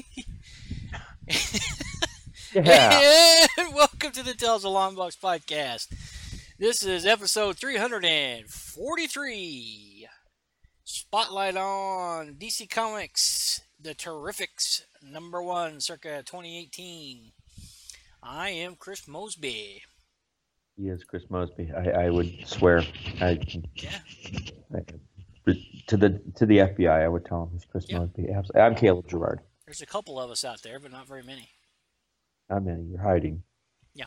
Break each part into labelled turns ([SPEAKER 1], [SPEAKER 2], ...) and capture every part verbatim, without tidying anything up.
[SPEAKER 1] Yeah.
[SPEAKER 2] And welcome to the Tales of Longbox podcast. This is episode three forty-three. Spotlight on D C Comics, The Terrifics, number one, circa twenty eighteen. I am Chris Mosby.
[SPEAKER 1] He is Chris Mosby. I, I would swear. I,
[SPEAKER 2] Yeah.
[SPEAKER 1] I, to the to the F B I, I would tell him he's Chris
[SPEAKER 2] Yep.
[SPEAKER 1] Mosby. I'm Caleb Gerard.
[SPEAKER 2] There's a couple of us out there, but not very many.
[SPEAKER 1] Not many. You're hiding.
[SPEAKER 2] Yeah.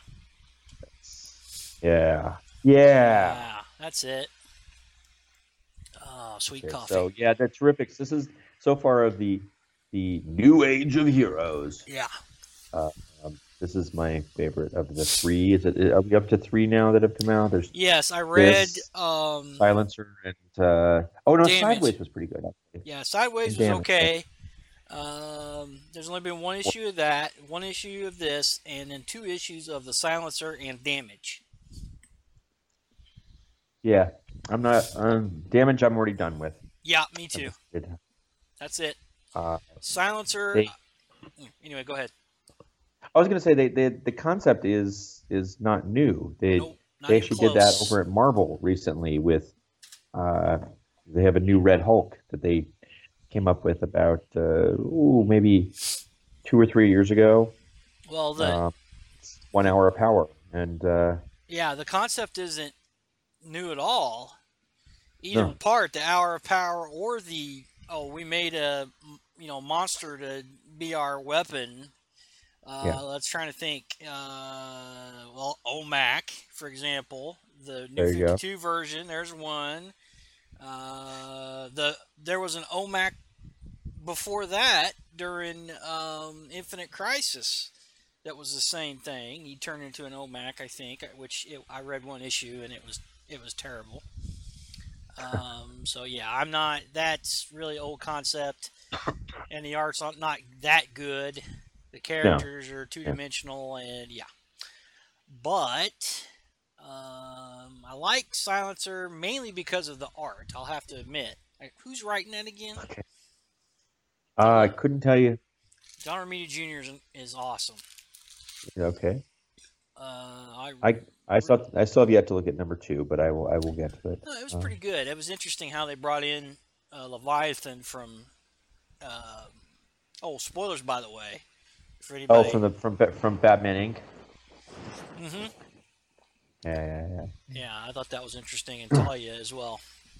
[SPEAKER 1] Yeah. Yeah.
[SPEAKER 2] Yeah, that's it. Oh, sweet
[SPEAKER 1] Okay,
[SPEAKER 2] coffee.
[SPEAKER 1] so yeah, the Terrifics. This is so far of the the new age of heroes.
[SPEAKER 2] Yeah.
[SPEAKER 1] Uh, um, this is my favorite of the three. Is it? Are we up to three now that have come out? There's
[SPEAKER 2] Yes, I read
[SPEAKER 1] this,
[SPEAKER 2] um
[SPEAKER 1] Silencer and uh, oh no,
[SPEAKER 2] Damage.
[SPEAKER 1] Sideways was pretty good. Actually.
[SPEAKER 2] Yeah, Sideways was
[SPEAKER 1] Damage.
[SPEAKER 2] okay. Um, there's only been one issue of that, one issue of this, and then two issues of the Silencer and Damage.
[SPEAKER 1] Yeah, I'm not. Um, Damage, I'm already done with.
[SPEAKER 2] Yeah, me too.
[SPEAKER 1] It,
[SPEAKER 2] That's it.
[SPEAKER 1] uh,
[SPEAKER 2] Silencer.
[SPEAKER 1] they-
[SPEAKER 2] anyway, go ahead.
[SPEAKER 1] I was going to say they, they the concept is is not new. They
[SPEAKER 2] Nope, not
[SPEAKER 1] they
[SPEAKER 2] even
[SPEAKER 1] actually did that
[SPEAKER 2] close.
[SPEAKER 1] over at Marvel recently with. Uh, they have a new Red Hulk that they came up with about uh, ooh, maybe two or three years ago.
[SPEAKER 2] Well, the
[SPEAKER 1] Uh, one hour of power, and uh,
[SPEAKER 2] yeah, the concept isn't new at all. Either
[SPEAKER 1] No.
[SPEAKER 2] part, the Hour of Power or the oh, we made a you know monster to be our weapon. Uh,
[SPEAKER 1] Yeah.
[SPEAKER 2] Let's try to think. Uh, well, O M A C, for example, the new
[SPEAKER 1] There you go.
[SPEAKER 2] fifty-two version. There's one. Uh, the there was an O M A C before that during um, Infinite Crisis. That was the same thing. He turned into an O M A C, I think, which it, I read one issue and it was it was terrible. Um, so yeah, I'm not. That's really old concept, and the art's not, not that good. The characters are two dimensional, and yeah. But um, I like Silencer mainly because of the art. I'll have to admit. Like, who's writing that again?
[SPEAKER 1] uh, I couldn't tell you.
[SPEAKER 2] John Romita Junior is, is awesome.
[SPEAKER 1] Okay,
[SPEAKER 2] Uh, I,
[SPEAKER 1] I I still I still have yet to look at number two, but I will I will get to it.
[SPEAKER 2] no, it was
[SPEAKER 1] Uh,
[SPEAKER 2] pretty good. It was interesting how they brought in uh, Leviathan from. Uh, oh, spoilers by the way. For anybody.
[SPEAKER 1] oh, from the from Ba- from Batman Incorporated.
[SPEAKER 2] hmm
[SPEAKER 1] Yeah, yeah, yeah.
[SPEAKER 2] Yeah, I thought that was interesting in Talia as well.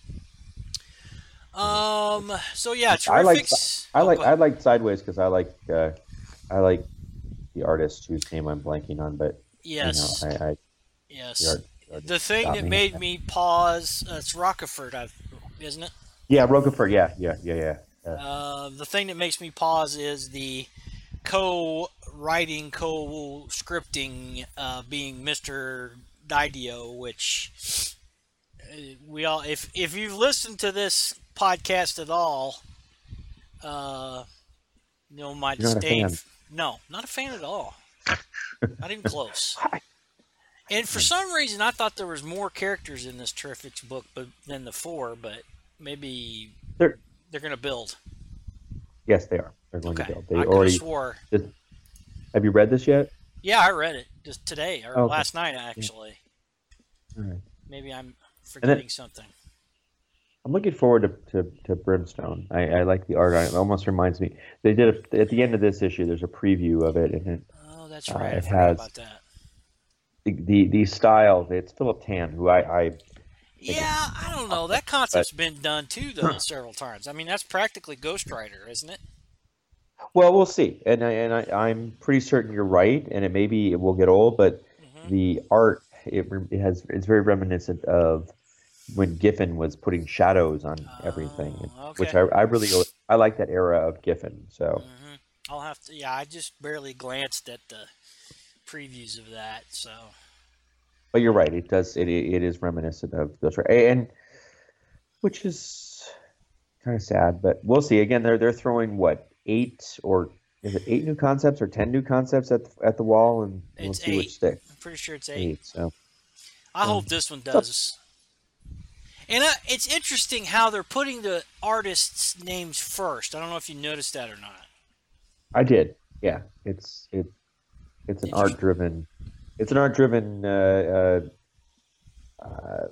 [SPEAKER 2] Um. So yeah,
[SPEAKER 1] I like
[SPEAKER 2] Terrifics.
[SPEAKER 1] I
[SPEAKER 2] oh,
[SPEAKER 1] like
[SPEAKER 2] go
[SPEAKER 1] I
[SPEAKER 2] ahead.
[SPEAKER 1] like Sideways because I like uh, I like the artist whose name I'm blanking on, but
[SPEAKER 2] Yes.
[SPEAKER 1] you know, I, I
[SPEAKER 2] Yes.
[SPEAKER 1] the art, the artist
[SPEAKER 2] The thing
[SPEAKER 1] got
[SPEAKER 2] that
[SPEAKER 1] me.
[SPEAKER 2] made me pause. Uh, it's Rockefort, I've, isn't it?
[SPEAKER 1] Yeah, Rocafort. Yeah, yeah, yeah, yeah. Uh,
[SPEAKER 2] Uh, the thing that makes me pause is the co-writing, co-scripting uh, being Mister Didio, which uh, we all, if if you've listened to this podcast at all, uh, you know my
[SPEAKER 1] You're not a
[SPEAKER 2] disdain.
[SPEAKER 1] fan.
[SPEAKER 2] No, not a fan at all. Not even close. And for some reason, I thought there was more characters in this Terrifics book, but than the four. But maybe
[SPEAKER 1] They're,
[SPEAKER 2] they're going to build.
[SPEAKER 1] yes, they are. They're going
[SPEAKER 2] Okay,
[SPEAKER 1] to build. They
[SPEAKER 2] I could have
[SPEAKER 1] already.
[SPEAKER 2] swore.
[SPEAKER 1] Have you read this yet?
[SPEAKER 2] Yeah, I read it just today or
[SPEAKER 1] Oh, okay.
[SPEAKER 2] last night actually.
[SPEAKER 1] All right.
[SPEAKER 2] Maybe I'm
[SPEAKER 1] then-
[SPEAKER 2] forgetting something.
[SPEAKER 1] I'm looking forward to, to, to Brimstone. I, I like the art on it. It almost reminds me. They did a, at the end of this issue. There's a preview of it, and it,
[SPEAKER 2] Oh, that's
[SPEAKER 1] uh,
[SPEAKER 2] right. I
[SPEAKER 1] it
[SPEAKER 2] forgot
[SPEAKER 1] has-
[SPEAKER 2] about that.
[SPEAKER 1] the, the the style. It's Philip Tan, who I, I
[SPEAKER 2] Yeah, I don't know. That concept's been done too, though, several times. I mean, that's practically Ghost Rider, isn't it?
[SPEAKER 1] well, we'll see. And I, and I, I'm pretty certain you're right. And it maybe it will get old, but
[SPEAKER 2] hmm
[SPEAKER 1] the art it, re- it has it's very reminiscent of when Giffen was putting shadows on everything,
[SPEAKER 2] Oh, okay.
[SPEAKER 1] which I, I really I like that era of Giffen. So
[SPEAKER 2] hmm I'll have to. Yeah, I just barely glanced at the previews of that. So
[SPEAKER 1] but you're right. It does it it is reminiscent of Ghost Rider, and which is kind of sad. But we'll see. Again, they're they're throwing what eight or is it eight new concepts or ten new concepts at the, at the wall, and we'll
[SPEAKER 2] It's
[SPEAKER 1] see
[SPEAKER 2] eight.
[SPEAKER 1] which sticks.
[SPEAKER 2] I'm pretty sure it's eight.
[SPEAKER 1] Eight. So
[SPEAKER 2] I hope this one does. And uh, it's interesting how they're putting the artists' names first. I don't know if you noticed that or not.
[SPEAKER 1] I did. Yeah, it's it it's an
[SPEAKER 2] Did you?
[SPEAKER 1] art driven. It's an art driven. Uh, uh, uh,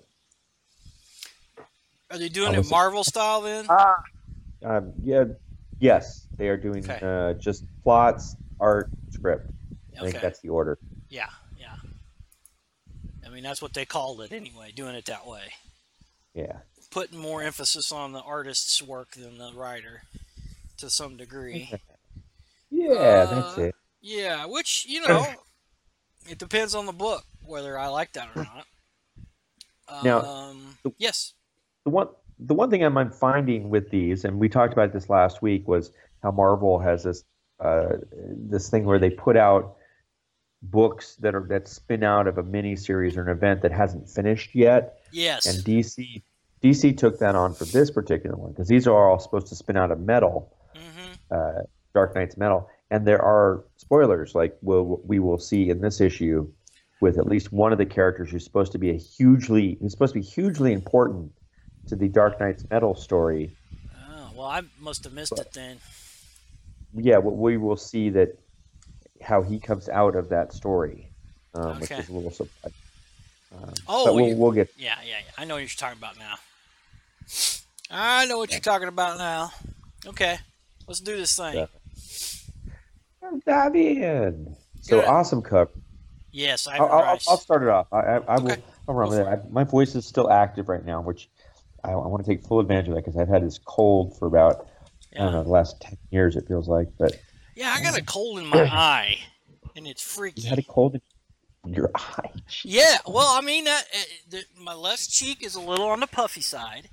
[SPEAKER 2] Are they
[SPEAKER 1] I
[SPEAKER 2] doing it
[SPEAKER 1] was it?
[SPEAKER 2] Marvel style then?
[SPEAKER 1] Ah, um, yeah, yes, they are doing
[SPEAKER 2] Okay.
[SPEAKER 1] uh, just plots, art, script. I think
[SPEAKER 2] Okay.
[SPEAKER 1] that's the order.
[SPEAKER 2] Yeah. Yeah. I mean, that's what they called it anyway. Doing it that way,
[SPEAKER 1] Yeah,
[SPEAKER 2] putting more emphasis on the artist's work than the writer to some degree.
[SPEAKER 1] yeah, that's
[SPEAKER 2] Uh,
[SPEAKER 1] it.
[SPEAKER 2] yeah. Which you know, it depends on the book whether I like that or not.
[SPEAKER 1] Now,
[SPEAKER 2] Um.
[SPEAKER 1] the,
[SPEAKER 2] Yes.
[SPEAKER 1] the one the one thing I'm I'm finding with these, and we talked about this last week, was how Marvel has this uh, this thing where they put out books that are that spin out of a mini series or an event that hasn't finished yet, and
[SPEAKER 2] Yes.
[SPEAKER 1] D C D C took that on for this particular one because these are all supposed to spin out of Metal,
[SPEAKER 2] Mm-hmm.
[SPEAKER 1] uh, Dark Knight's Metal, and there are spoilers like we'll, we will see in this issue with at least one of the characters who's supposed to be a hugely who's supposed to be hugely important to the Dark Knight's Metal story.
[SPEAKER 2] Oh, well, I must have missed
[SPEAKER 1] But
[SPEAKER 2] it then.
[SPEAKER 1] yeah, we will see that how he comes out of that story, um, which
[SPEAKER 2] Okay.
[SPEAKER 1] is a little surprising. Um, but
[SPEAKER 2] Oh,
[SPEAKER 1] we'll
[SPEAKER 2] you.
[SPEAKER 1] we'll get
[SPEAKER 2] Yeah, yeah, yeah. I know what you're talking about now. I know what
[SPEAKER 1] yeah,
[SPEAKER 2] you're talking about now. Okay, let's do this thing.
[SPEAKER 1] definitely. Dive in. So
[SPEAKER 2] Good.
[SPEAKER 1] awesome cover.
[SPEAKER 2] Yes,
[SPEAKER 1] I'll,
[SPEAKER 2] Ivan
[SPEAKER 1] I'll, I'll
[SPEAKER 2] Rice.
[SPEAKER 1] start it off. I, I, I
[SPEAKER 2] Okay,
[SPEAKER 1] will. I'll run
[SPEAKER 2] go
[SPEAKER 1] with it.
[SPEAKER 2] for it.
[SPEAKER 1] I, my voice is still active right now, which I, I want to take full advantage of that because I've had this cold for about I don't
[SPEAKER 2] Yeah,
[SPEAKER 1] know the last ten years. It feels like, but
[SPEAKER 2] yeah. I got a
[SPEAKER 1] uh,
[SPEAKER 2] cold in my eye, and it's
[SPEAKER 1] you had a
[SPEAKER 2] freaky.
[SPEAKER 1] cold in your eye.
[SPEAKER 2] Yeah.
[SPEAKER 1] Jesus,
[SPEAKER 2] Well,
[SPEAKER 1] man.
[SPEAKER 2] I mean, that, uh, the, my left cheek is a little on the puffy side.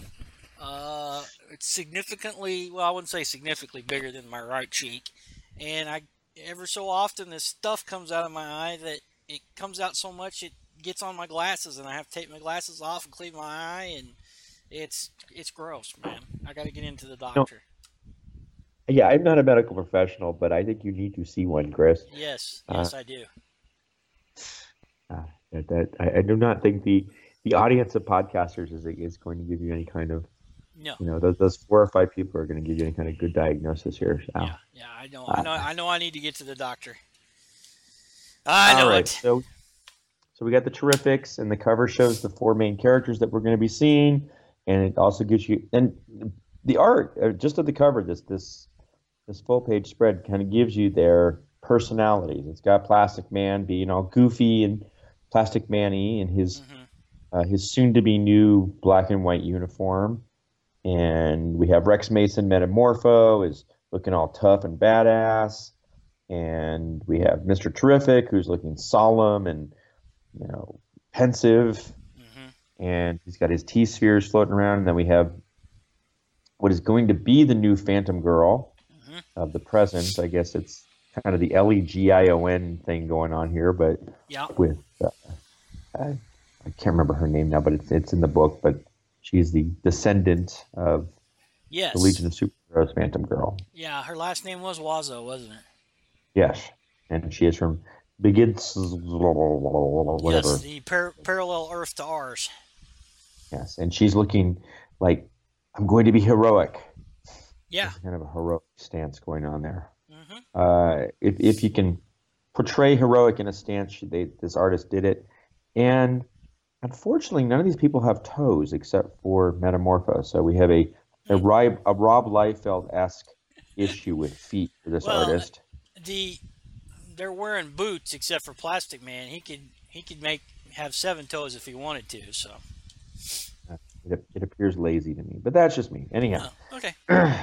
[SPEAKER 2] Uh, it's significantly. Well, I wouldn't say significantly bigger than my right cheek, and I ever so often this stuff comes out of my eye that it comes out so much it gets on my glasses, and I have to take my glasses off and clean my eye, and it's it's gross, man. I got to get into the
[SPEAKER 1] No,
[SPEAKER 2] doctor.
[SPEAKER 1] yeah, I'm not a medical professional, but I think you need to see one, Chris.
[SPEAKER 2] Yes,
[SPEAKER 1] Uh,
[SPEAKER 2] yes, I do.
[SPEAKER 1] uh, that, that I, I do not think the the audience of podcasters is is going to give you any kind of
[SPEAKER 2] No,
[SPEAKER 1] you know those, those four or five people are going to give you any kind of good diagnosis here.
[SPEAKER 2] yeah,
[SPEAKER 1] So,
[SPEAKER 2] yeah. I know, I
[SPEAKER 1] uh,
[SPEAKER 2] know, I know. I need to get to the doctor. I
[SPEAKER 1] all
[SPEAKER 2] know
[SPEAKER 1] right,
[SPEAKER 2] it.
[SPEAKER 1] so so we got the Terrifics, and the cover shows the four main characters that we're going to be seeing, and it also gives you and the art uh, just of the cover. This this this full page spread kind of gives you their personalities. It's got Plastic Man being all goofy and Plastic Manny and his
[SPEAKER 2] Hmm.
[SPEAKER 1] uh, his soon to be new black and white uniform. And we have Rex Mason Metamorpho is looking all tough and badass. And we have Mister Terrific who's looking solemn and you know pensive.
[SPEAKER 2] Hmm.
[SPEAKER 1] And he's got his T spheres floating around. And then we have what is going to be the new Phantom Girl
[SPEAKER 2] Hmm.
[SPEAKER 1] of the present. I guess it's kind of the L E G I O N thing going on here, but
[SPEAKER 2] Yeah.
[SPEAKER 1] with uh, I, I can't remember her name now, but it's it's in the book. But she's the descendant of the
[SPEAKER 2] Yes.
[SPEAKER 1] Legion of Superheroes Phantom Girl.
[SPEAKER 2] Yeah. Her last name was Wazo, wasn't it?
[SPEAKER 1] Yes, and she is from Begins
[SPEAKER 2] Yes.
[SPEAKER 1] whatever.
[SPEAKER 2] The par- parallel Earth to ours.
[SPEAKER 1] Yes, and she's looking like I'm going to be heroic.
[SPEAKER 2] Yeah.
[SPEAKER 1] There's kind of a heroic stance going on there.
[SPEAKER 2] Hmm.
[SPEAKER 1] Uh, if if you can portray heroic in a stance, they, this artist did it. And unfortunately, none of these people have toes except for Metamorpho. So we have a a, Rob, a Rob Liefeld esque issue with feet for this
[SPEAKER 2] Well,
[SPEAKER 1] artist.
[SPEAKER 2] the they're wearing boots except for Plastic Man. He could he could make have seven toes if he wanted to. So.
[SPEAKER 1] Uh, It, it appears lazy to me, but that's just me. Anyhow,
[SPEAKER 2] Oh, okay.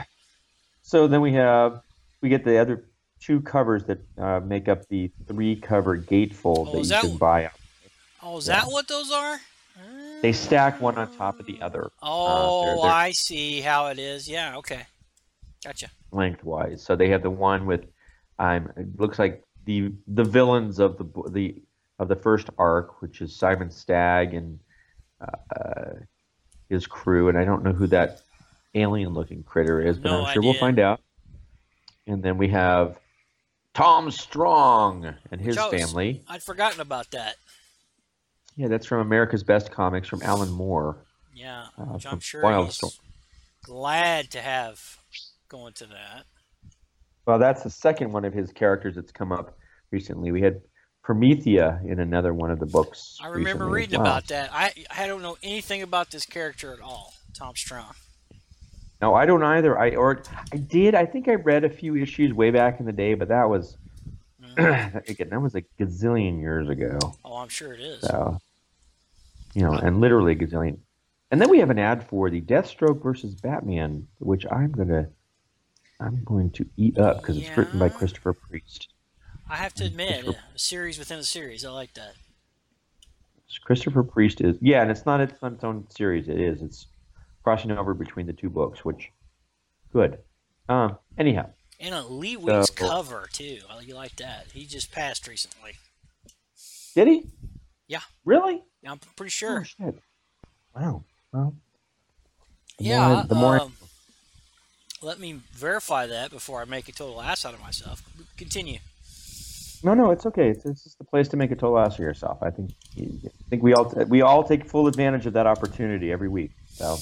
[SPEAKER 1] so then we have we get the other two covers that uh, make up the three cover gatefold
[SPEAKER 2] Oh,
[SPEAKER 1] that
[SPEAKER 2] is
[SPEAKER 1] you
[SPEAKER 2] that?
[SPEAKER 1] can buy.
[SPEAKER 2] Oh, is that
[SPEAKER 1] Yeah,
[SPEAKER 2] what those are?
[SPEAKER 1] they stack one on top of the
[SPEAKER 2] Uh,
[SPEAKER 1] other. Uh, they're
[SPEAKER 2] oh,
[SPEAKER 1] they're
[SPEAKER 2] I see how it is. Yeah. Okay. Gotcha.
[SPEAKER 1] lengthwise. So they have the one with um, it looks like the the villains of the the of the first arc, which is Simon Stagg and uh, his crew, and I don't know who that alien-looking critter is, but
[SPEAKER 2] No
[SPEAKER 1] I'm sure we'll
[SPEAKER 2] idea.
[SPEAKER 1] find out. And then we have Tom Strong and
[SPEAKER 2] Which
[SPEAKER 1] his
[SPEAKER 2] I was
[SPEAKER 1] family.
[SPEAKER 2] I'd forgotten about that.
[SPEAKER 1] Yeah, that's from America's Best Comics from Alan Moore
[SPEAKER 2] Yeah.
[SPEAKER 1] uh,
[SPEAKER 2] Which I'm
[SPEAKER 1] from
[SPEAKER 2] sure
[SPEAKER 1] Wildstorm.
[SPEAKER 2] he's glad to have going to that.
[SPEAKER 1] Well, that's the second one of his characters that's come up recently. We had Promethea in another one of the books
[SPEAKER 2] I remember
[SPEAKER 1] recently as
[SPEAKER 2] reading
[SPEAKER 1] well.
[SPEAKER 2] about that. I I don't know anything about this character at all, Tom Strong.
[SPEAKER 1] No, I don't either. I or I did. I think I read a few issues way back in the day, but that was
[SPEAKER 2] Hmm.
[SPEAKER 1] again that was a gazillion years ago.
[SPEAKER 2] Oh, I'm sure it is.
[SPEAKER 1] So you know,
[SPEAKER 2] Uh,
[SPEAKER 1] and literally a gazillion. And then we have an ad for the Deathstroke versus Batman, which I'm gonna I'm going to eat up because it's written by
[SPEAKER 2] yeah,
[SPEAKER 1] Christopher Priest.
[SPEAKER 2] I have to
[SPEAKER 1] And
[SPEAKER 2] admit,
[SPEAKER 1] Christopher
[SPEAKER 2] a series within a series. I like that.
[SPEAKER 1] Christopher Priest is yeah, and it's not it's not its own series. It is. It's crossing over between the two books, which good. Um, anyhow,
[SPEAKER 2] And a Lee Weeks
[SPEAKER 1] so
[SPEAKER 2] cover too. I you like that. He just passed recently.
[SPEAKER 1] did he
[SPEAKER 2] Yeah,
[SPEAKER 1] really?
[SPEAKER 2] I'm pretty
[SPEAKER 1] Oh
[SPEAKER 2] sure.
[SPEAKER 1] shit! Wow. Well, the more I,
[SPEAKER 2] Yeah.
[SPEAKER 1] the more I,
[SPEAKER 2] Um, let me verify that before I make a total ass out of myself. Continue.
[SPEAKER 1] no, no, it's okay. It's, it's just the place to make a total ass of yourself. I think I think we all we all take full advantage of that opportunity every week. So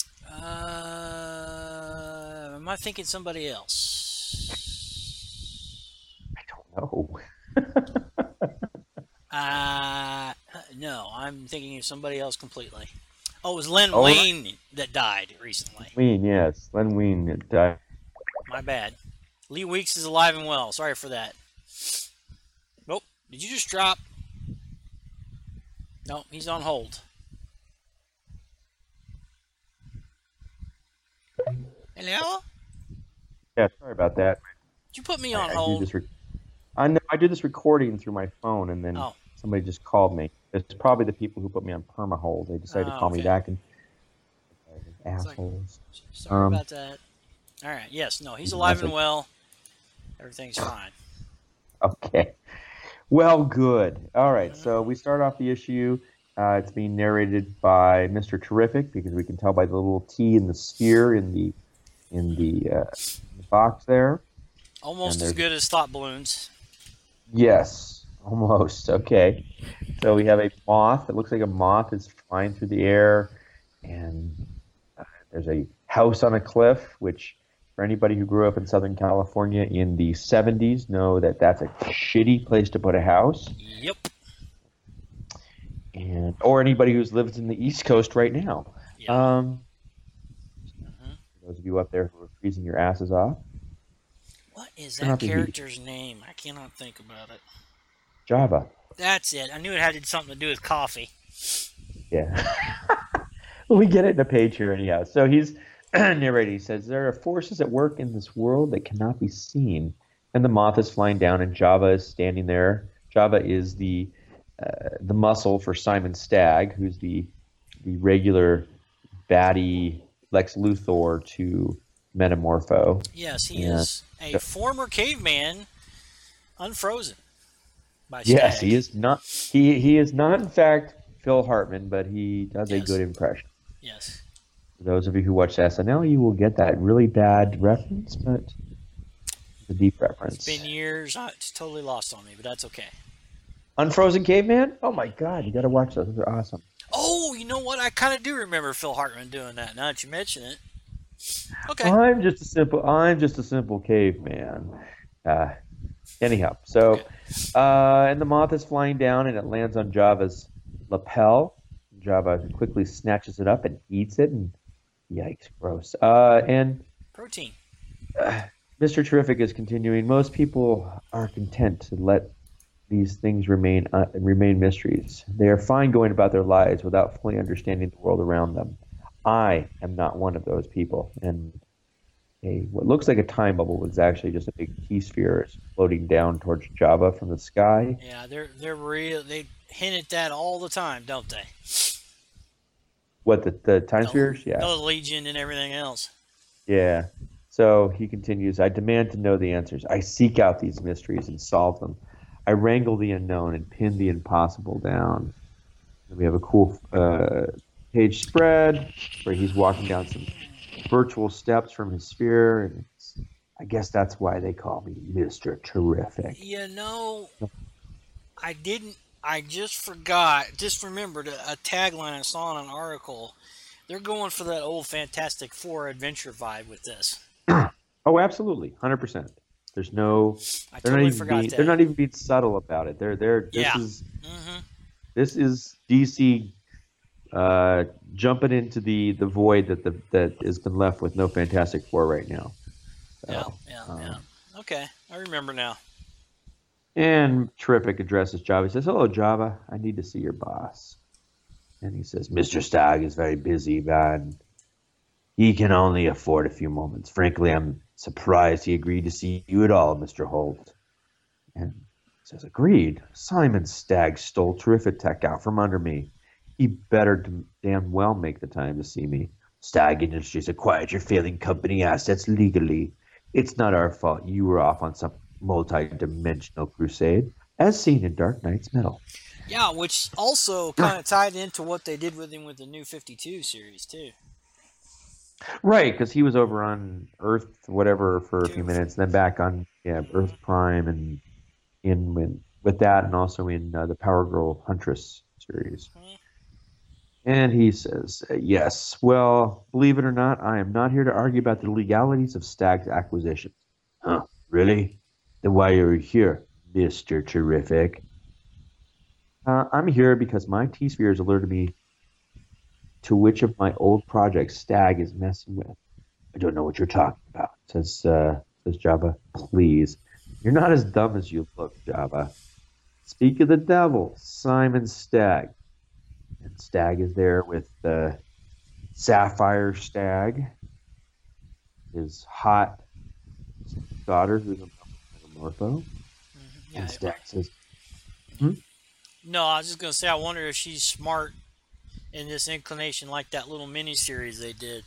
[SPEAKER 2] Uh, am I thinking somebody else?
[SPEAKER 1] I don't know.
[SPEAKER 2] Uh, no, I'm thinking of somebody else completely. Oh, it was Len
[SPEAKER 1] All right.
[SPEAKER 2] Wein that died recently.
[SPEAKER 1] Ween, yes, Len Wein died.
[SPEAKER 2] My bad. Lee Weeks is alive and well. Sorry for that. Nope. Did you just drop? No, he's on hold. Hello?
[SPEAKER 1] Yeah, sorry about that.
[SPEAKER 2] Did you put me
[SPEAKER 1] I,
[SPEAKER 2] on
[SPEAKER 1] I do
[SPEAKER 2] hold?
[SPEAKER 1] this. Re- I know I do this recording through my phone, and then
[SPEAKER 2] Oh,
[SPEAKER 1] somebody just called me. It's probably the people who put me on perma hold. They decided to
[SPEAKER 2] oh,
[SPEAKER 1] call me
[SPEAKER 2] okay.
[SPEAKER 1] back, and
[SPEAKER 2] It's like,
[SPEAKER 1] assholes.
[SPEAKER 2] sorry
[SPEAKER 1] Um,
[SPEAKER 2] about that. All right. Yes. No, he's alive and
[SPEAKER 1] nothing.
[SPEAKER 2] well. Everything's fine.
[SPEAKER 1] Okay. Well, good. All right.
[SPEAKER 2] Mhm.
[SPEAKER 1] So we start off the issue. Uh, it's being narrated by Mister Terrific because we can tell by the little T in the sphere in the in the, uh, in the box there. And
[SPEAKER 2] Almost as
[SPEAKER 1] there's
[SPEAKER 2] good as thought balloons.
[SPEAKER 1] yes, almost. Okay. So we have a moth. It looks like a moth is flying through the air, and uh, there's a house on a cliff, which for anybody who grew up in Southern California in the seventies know that that's a shitty place to put a house.
[SPEAKER 2] Yep.
[SPEAKER 1] And or anybody who's lived in the East Coast right now.
[SPEAKER 2] Yeah.
[SPEAKER 1] Um,
[SPEAKER 2] Hmm.
[SPEAKER 1] those of you up there who are freezing your asses off,
[SPEAKER 2] What is
[SPEAKER 1] turn
[SPEAKER 2] that
[SPEAKER 1] off the heat.
[SPEAKER 2] character's name? I cannot think about it.
[SPEAKER 1] Java.
[SPEAKER 2] That's it. I knew it had something to do with coffee.
[SPEAKER 1] Yeah. We get it in a page here anyhow. So he's narrating. He says, there are forces at work in this world that cannot be seen. And the moth is flying down, and Java is standing there. Java is the uh, the muscle for Simon Stagg, who's the the regular baddie Lex Luthor to Metamorpho.
[SPEAKER 2] Yes, he
[SPEAKER 1] And
[SPEAKER 2] is a former caveman, unfrozen by
[SPEAKER 1] yes,
[SPEAKER 2] Stag.
[SPEAKER 1] he is not. He he is not in fact Phil Hartman, but he does a
[SPEAKER 2] Yes.
[SPEAKER 1] good impression.
[SPEAKER 2] Yes.
[SPEAKER 1] For those of you who watch S N L, you will get that really bad reference, but it's a deep reference.
[SPEAKER 2] It's been years. uh, It's totally lost on me, but that's okay.
[SPEAKER 1] Unfrozen Caveman? Oh my god, you got to watch those. Those are awesome.
[SPEAKER 2] Oh, you know what? I kind of do remember Phil Hartman doing that. Now that you mention it. Okay.
[SPEAKER 1] I'm just a simple. I'm just a simple caveman. Uh, anyhow, so
[SPEAKER 2] Okay.
[SPEAKER 1] uh, and the moth is flying down, and it lands on Java's lapel. Java quickly snatches it up and eats it, and yikes, gross. Uh, and
[SPEAKER 2] Protein.
[SPEAKER 1] uh, Mister Terrific is continuing. Most people are content to let these things remain uh, remain mysteries. They are fine going about their lives without fully understanding the world around them. I am not one of those people. And a what looks like a time bubble was actually just a big key sphere floating down towards Java from the sky.
[SPEAKER 2] Yeah, they're they're real. They hint at that all the time, don't they?
[SPEAKER 1] What the the time
[SPEAKER 2] No,
[SPEAKER 1] spheres? Yeah,
[SPEAKER 2] no Legion and everything else.
[SPEAKER 1] yeah. So he continues. I demand to know the answers. I seek out these mysteries and solve them. I wrangle the unknown and pin the impossible down. And we have a cool uh, page spread where he's walking down some virtual steps from his sphere, and it's, I guess that's why they call me Mister Terrific.
[SPEAKER 2] You know, I didn't. I just forgot. Just remembered a, a tagline I saw in an article. They're going for that old Fantastic Four adventure vibe with this.
[SPEAKER 1] Oh, absolutely, one hundred percent. There's no.
[SPEAKER 2] I
[SPEAKER 1] They're not
[SPEAKER 2] totally
[SPEAKER 1] even
[SPEAKER 2] forgot
[SPEAKER 1] being. They're
[SPEAKER 2] that.
[SPEAKER 1] not even being subtle about it. They're. They're. This
[SPEAKER 2] Yeah.
[SPEAKER 1] is.
[SPEAKER 2] Mm-hmm.
[SPEAKER 1] This is D C uh, jumping into the the void that the that has been left with no Fantastic Four right now.
[SPEAKER 2] Yeah,
[SPEAKER 1] So,
[SPEAKER 2] yeah, yeah.
[SPEAKER 1] um,
[SPEAKER 2] Okay, I remember now.
[SPEAKER 1] and Terrific addresses Java. He says, "Hello, Java. I need to see your boss." And he says, "Mister Stagg is very busy, man. He can only afford a few moments. Frankly, I'm surprised he agreed to see you at all, Mister Holt." And he says, "Agreed. Simon Stagg stole Terrific Tech out from under me. He better damn well make the time to see me. Stagg Industries acquired your failing company assets legally. It's not our fault you were off on some multi-dimensional crusade, as seen in Dark Knight's Metal."
[SPEAKER 2] Yeah, which also kind of tied into what they did with him with the New fifty-two series too.
[SPEAKER 1] Right, because he was over on Earth, whatever, for a few
[SPEAKER 2] Two
[SPEAKER 1] minutes, then back on yeah
[SPEAKER 2] mm-hmm.
[SPEAKER 1] Earth Prime, and in with, with that, and also in uh, the Power Girl Huntress series.
[SPEAKER 2] Mm-hmm.
[SPEAKER 1] And he says, "Yes, well, believe it or not, I am not here to argue about the legalities of Stagg's acquisitions." Huh, really? Then why are you here, Mister Terrific? Uh, I'm here because my T-Sphere has alerted me to which of my old projects Stagg is messing with. "I don't know what you're talking about," says, uh, says Jabba. "Please, you're not as dumb as you look, Jabba. Speak of the devil, Simon Stagg." And Stagg is there with uh, Sapphire Stagg, his hot daughter, who's a metamorpho.
[SPEAKER 2] Mm-hmm. Yeah.
[SPEAKER 1] And Stagg says, hmm?
[SPEAKER 2] No, I was just gonna say I wonder if she's smart in this inclination, like that little mini series they did.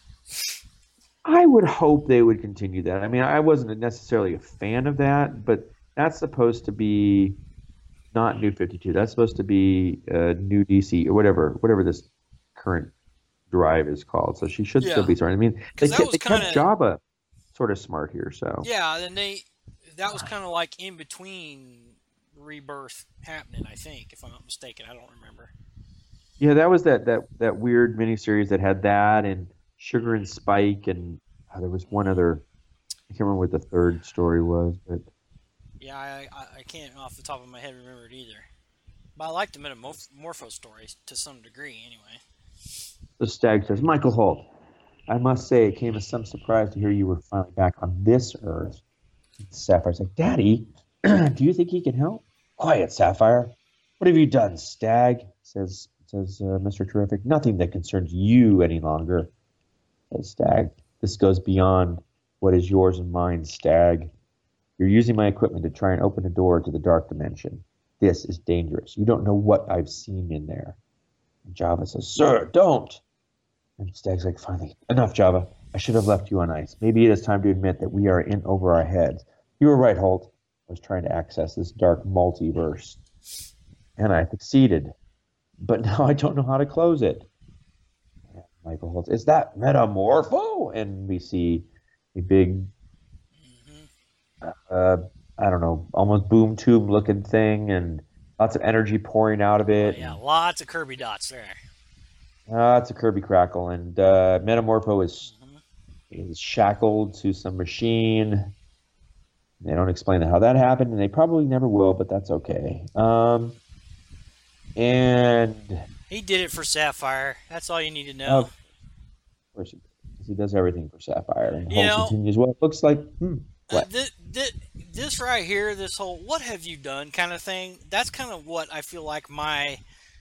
[SPEAKER 1] I would hope they would continue that. I mean, I wasn't necessarily a fan of that, but that's supposed to be not New fifty-two. That's supposed to be uh, New D C or whatever, whatever this current drive is called. So she should
[SPEAKER 2] Yeah.
[SPEAKER 1] still be smart. I mean, they,
[SPEAKER 2] that
[SPEAKER 1] kept,
[SPEAKER 2] was
[SPEAKER 1] they
[SPEAKER 2] kinda,
[SPEAKER 1] kept Jabba sort of smart here. So
[SPEAKER 2] yeah, and they that was kind of like in between Rebirth happening. I think, if I'm not mistaken, I don't remember.
[SPEAKER 1] yeah, that was that that that weird miniseries that had that and Sugar and Spike, and oh, there was one other. I can't remember what the third story was, but
[SPEAKER 2] Yeah, I, I, I can't off the top of my head remember it either. But I like the Metamorpho stories to some degree, anyway.
[SPEAKER 1] the Stag says, "Michael Holt, I must say it came as some surprise to hear you were finally back on this Earth." Sapphire's like, "Daddy, do you think he can help?" "Quiet, Sapphire. What have you done, Stag?" says says uh, Mister Terrific. "Nothing that concerns you any longer," says Stag. "This goes beyond what is yours and mine, Stag. You're using my equipment to try and open a door to the dark dimension. This is dangerous. You don't know what I've seen in there." And Java says, "Sir, don't." And Stag's like, "Finally, enough, Java. I should have left you on ice. Maybe it is time to admit that we are in over our heads. You were right, Holt. I was trying to access this dark multiverse. And I succeeded. But now I don't know how to close it." And Michael Holt, "Is that Metamorpho?" And we see a big,
[SPEAKER 2] Mm-hmm.
[SPEAKER 1] uh, I don't know, almost boom tube looking thing, and lots of energy pouring out of it.
[SPEAKER 2] Oh, yeah,
[SPEAKER 1] and,
[SPEAKER 2] lots of Kirby dots there.
[SPEAKER 1] uh, it's a Kirby crackle. And uh, Metamorpho is,
[SPEAKER 2] Mm-hmm.
[SPEAKER 1] is shackled to some machine. They don't explain how that happened, and they probably never will, but that's okay. Um, and
[SPEAKER 2] He did it for Sapphire. That's all you need to know.
[SPEAKER 1] of course, he, he does everything for Sapphire. And
[SPEAKER 2] You
[SPEAKER 1] Holt
[SPEAKER 2] know,
[SPEAKER 1] continues, "Well, it looks like hmm,
[SPEAKER 2] uh,
[SPEAKER 1] what?"
[SPEAKER 2] this, this, this right here, this whole "what have you done" kind of thing, that's kind of what I feel like my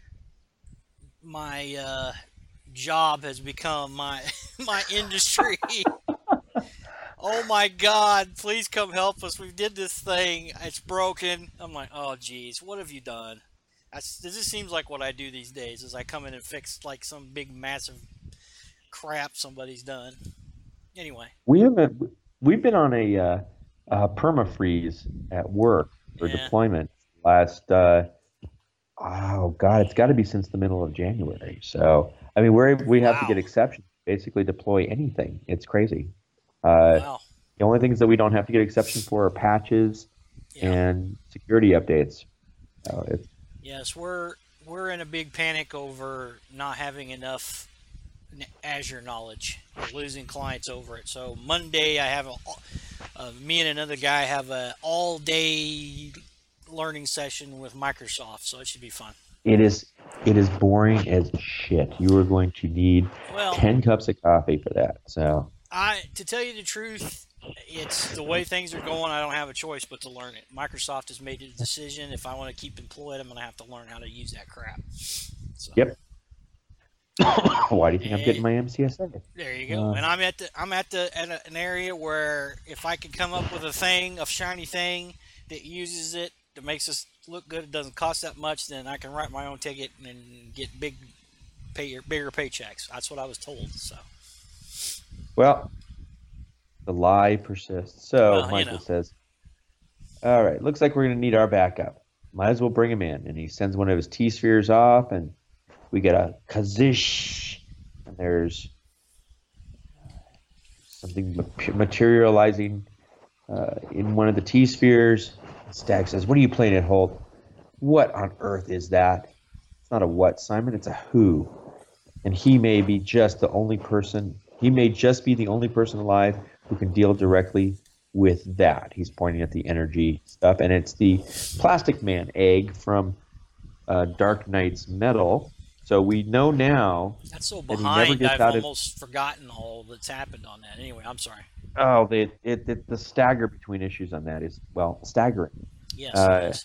[SPEAKER 2] my uh, job has become, my my industry. Oh my God! Please come help us. We did this thing. It's broken. I'm like, oh geez, what have you done? That's, this just seems like what I do these days. Is I come in and fix like some big massive crap somebody's done. Anyway,
[SPEAKER 1] We haven't. We've been on a, uh, a perma freeze at work for
[SPEAKER 2] yeah,
[SPEAKER 1] deployment last. Uh, oh God, it's got to be since the middle of January. So I mean, we're we have to
[SPEAKER 2] wow,
[SPEAKER 1] get exceptions to basically deploy anything. It's crazy. Uh,
[SPEAKER 2] wow,
[SPEAKER 1] the only things that we don't have to get exception for are patches
[SPEAKER 2] yeah,
[SPEAKER 1] and security updates. So it's
[SPEAKER 2] yes. We're we're in a big panic over not having enough Azure knowledge. We're losing clients over it. So Monday, I have a Uh, me and another guy have a all day learning session with Microsoft, so it should be fun.
[SPEAKER 1] It is it is boring as shit. You are going to need
[SPEAKER 2] Well,
[SPEAKER 1] ten cups of coffee for that. So
[SPEAKER 2] I to tell you the truth, it's the way things are going. I don't have a choice but to learn it. Microsoft has made a decision. If I want to keep employed, I'm going to have to learn how to use that crap. So,
[SPEAKER 1] yep. Why do you think I'm getting
[SPEAKER 2] and
[SPEAKER 1] my M C S A?
[SPEAKER 2] there you go.
[SPEAKER 1] Uh,
[SPEAKER 2] And I'm at the I'm at the at a, an area where if I can come up with a thing, a shiny thing that uses it that makes us look good, it doesn't cost that much, then I can write my own ticket and get big pay bigger paychecks. That's what I was told. So,
[SPEAKER 1] well, the lie persists. So
[SPEAKER 2] well, you
[SPEAKER 1] Michael
[SPEAKER 2] know,
[SPEAKER 1] says, "All right, looks like we're going to need our backup. Might as well bring him in." And he sends one of his T spheres off, and we get a kazish, and there's something materializing uh, in one of the T spheres. Stag says, "What are you playing at, Holt? What on earth is that? It's not a what, Simon. It's a who. And he may be just the only person. He may just be the only person alive who can deal directly with that." He's pointing at the energy stuff, and it's the Plastic Man egg from uh, Dark Knight's Metal. So we know now
[SPEAKER 2] that's so
[SPEAKER 1] that he never
[SPEAKER 2] behind.
[SPEAKER 1] gets
[SPEAKER 2] I've
[SPEAKER 1] out of.
[SPEAKER 2] almost forgotten all that's happened on that. Anyway, I'm sorry.
[SPEAKER 1] Oh, the it, it, the stagger between issues on that is, well, staggering.
[SPEAKER 2] Yes, it
[SPEAKER 1] Uh,
[SPEAKER 2] is.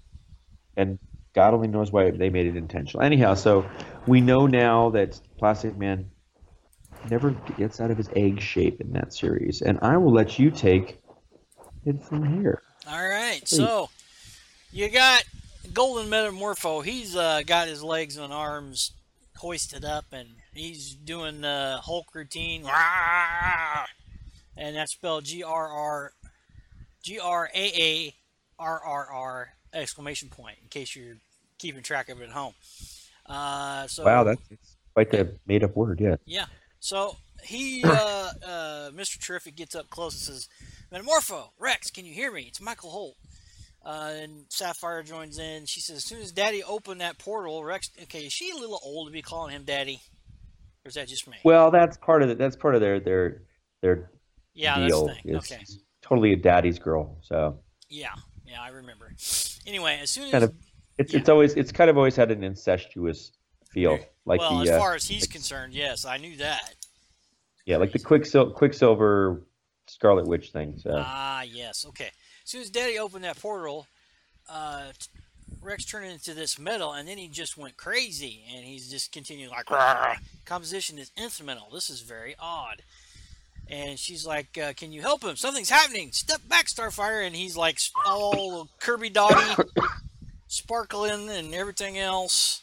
[SPEAKER 1] and God only knows why they made it intentional. Anyhow, so we know now that Plastic Man never gets out of his egg shape in that series, and I will let you take it from here.
[SPEAKER 2] All right,
[SPEAKER 1] Please.
[SPEAKER 2] so you got Golden Metamorpho. He's uh, got his legs and arms hoisted up, and he's doing the Hulk routine. Rah! And that's spelled G R R G R A A R R R exclamation point. In case you're keeping track of it at home. Uh, so
[SPEAKER 1] Wow, that's it's quite the made-up word, yeah.
[SPEAKER 2] yeah. So he, uh, uh, Mister Terrific, gets up close and says, "Metamorpho, Rex, can you hear me? It's Michael Holt." Uh, and Sapphire joins in. She says, "As soon as Daddy opened that portal, Rex." Okay, is she a little old to be calling him Daddy, or is that just me?
[SPEAKER 1] Well, that's part of it. That's part of their their their
[SPEAKER 2] Yeah, that's the
[SPEAKER 1] deal.
[SPEAKER 2] thing.
[SPEAKER 1] Is
[SPEAKER 2] Okay.
[SPEAKER 1] totally a daddy's girl. So
[SPEAKER 2] Yeah, yeah, I remember. Anyway, as soon
[SPEAKER 1] kind
[SPEAKER 2] as
[SPEAKER 1] of it's
[SPEAKER 2] yeah,
[SPEAKER 1] it's always it's kind of always had an incestuous feel, like
[SPEAKER 2] well,
[SPEAKER 1] the
[SPEAKER 2] as
[SPEAKER 1] uh,
[SPEAKER 2] far as he's
[SPEAKER 1] like,
[SPEAKER 2] concerned, yes, I knew that.
[SPEAKER 1] yeah, like the
[SPEAKER 2] Crazy.
[SPEAKER 1] Quicksil- Quicksilver Scarlet Witch thing. So
[SPEAKER 2] Ah, yes. Okay. As soon as Daddy opened that portal, uh, Rex turned into this metal, and then he just went crazy, and he's just continuing like, "Rah." Composition is instrumental. This is very odd. And she's like, uh, "Can you help him? Something's happening. Step back, Starfire." And he's like all Kirby Dotty, sparkling and everything else.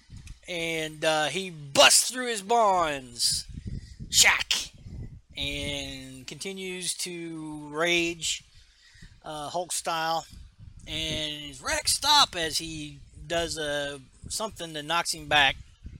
[SPEAKER 2] And uh, he busts through his bonds, shack, and continues to rage, uh, Hulk style. And Rex stop as he does uh, something that knocks him back.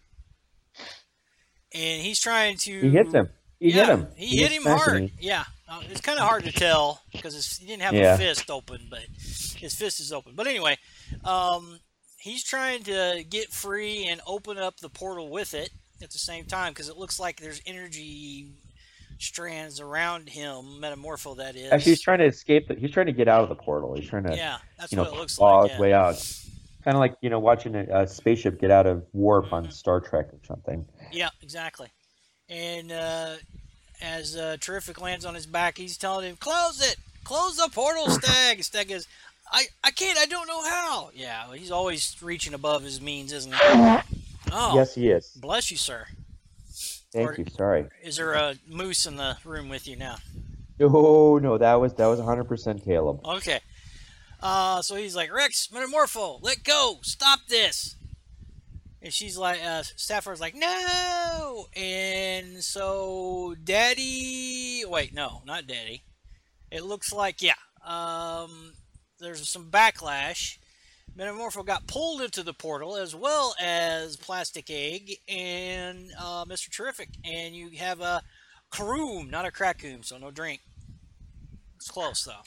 [SPEAKER 2] And he's trying to.
[SPEAKER 1] he hits him. He
[SPEAKER 2] yeah,
[SPEAKER 1] hit him.
[SPEAKER 2] he hit him
[SPEAKER 1] smacked
[SPEAKER 2] hard.
[SPEAKER 1] him.
[SPEAKER 2] Yeah, uh, it's kind of hard to tell because he didn't have
[SPEAKER 1] Yeah.
[SPEAKER 2] a fist open, but his fist is open. But anyway, um, he's trying to get free and open up the portal with it at the same time because it looks like there's energy strands around him, Metamorpho that is.
[SPEAKER 1] Actually, he's trying to escape. The, he's trying to get out of the portal. He's trying to,
[SPEAKER 2] yeah, that's
[SPEAKER 1] you know,
[SPEAKER 2] what it looks
[SPEAKER 1] claw
[SPEAKER 2] like.
[SPEAKER 1] his
[SPEAKER 2] Yeah.
[SPEAKER 1] way out. Kind of like, you know, watching a, a spaceship get out of warp
[SPEAKER 2] Mm-hmm.
[SPEAKER 1] on Star Trek or something.
[SPEAKER 2] Yeah, exactly. And uh, as uh, Terrific lands on his back, he's telling him, "Close it! Close the portal, Stag!" And Stag goes, I, I can't, I don't know how. Yeah, well, he's always reaching above his means, isn't he? Oh,
[SPEAKER 1] Yes, he is.
[SPEAKER 2] bless you, sir.
[SPEAKER 1] Thank
[SPEAKER 2] Or-
[SPEAKER 1] you. Sorry.
[SPEAKER 2] Is there a moose in the room with you now?
[SPEAKER 1] No, no, that was that was one hundred percent Caleb.
[SPEAKER 2] Okay. Uh, so he's like, "Rex, Metamorpho, let go! Stop this!" And she's like, uh, Sapphire's like, "No!" And so Daddy, wait, no, not Daddy. It looks like, yeah, um, there's some backlash. Metamorpho got pulled into the portal as well as Plastic Egg and uh, Mister Terrific. And you have a Karoom, not a Crackoom, so no drink. It's close, though.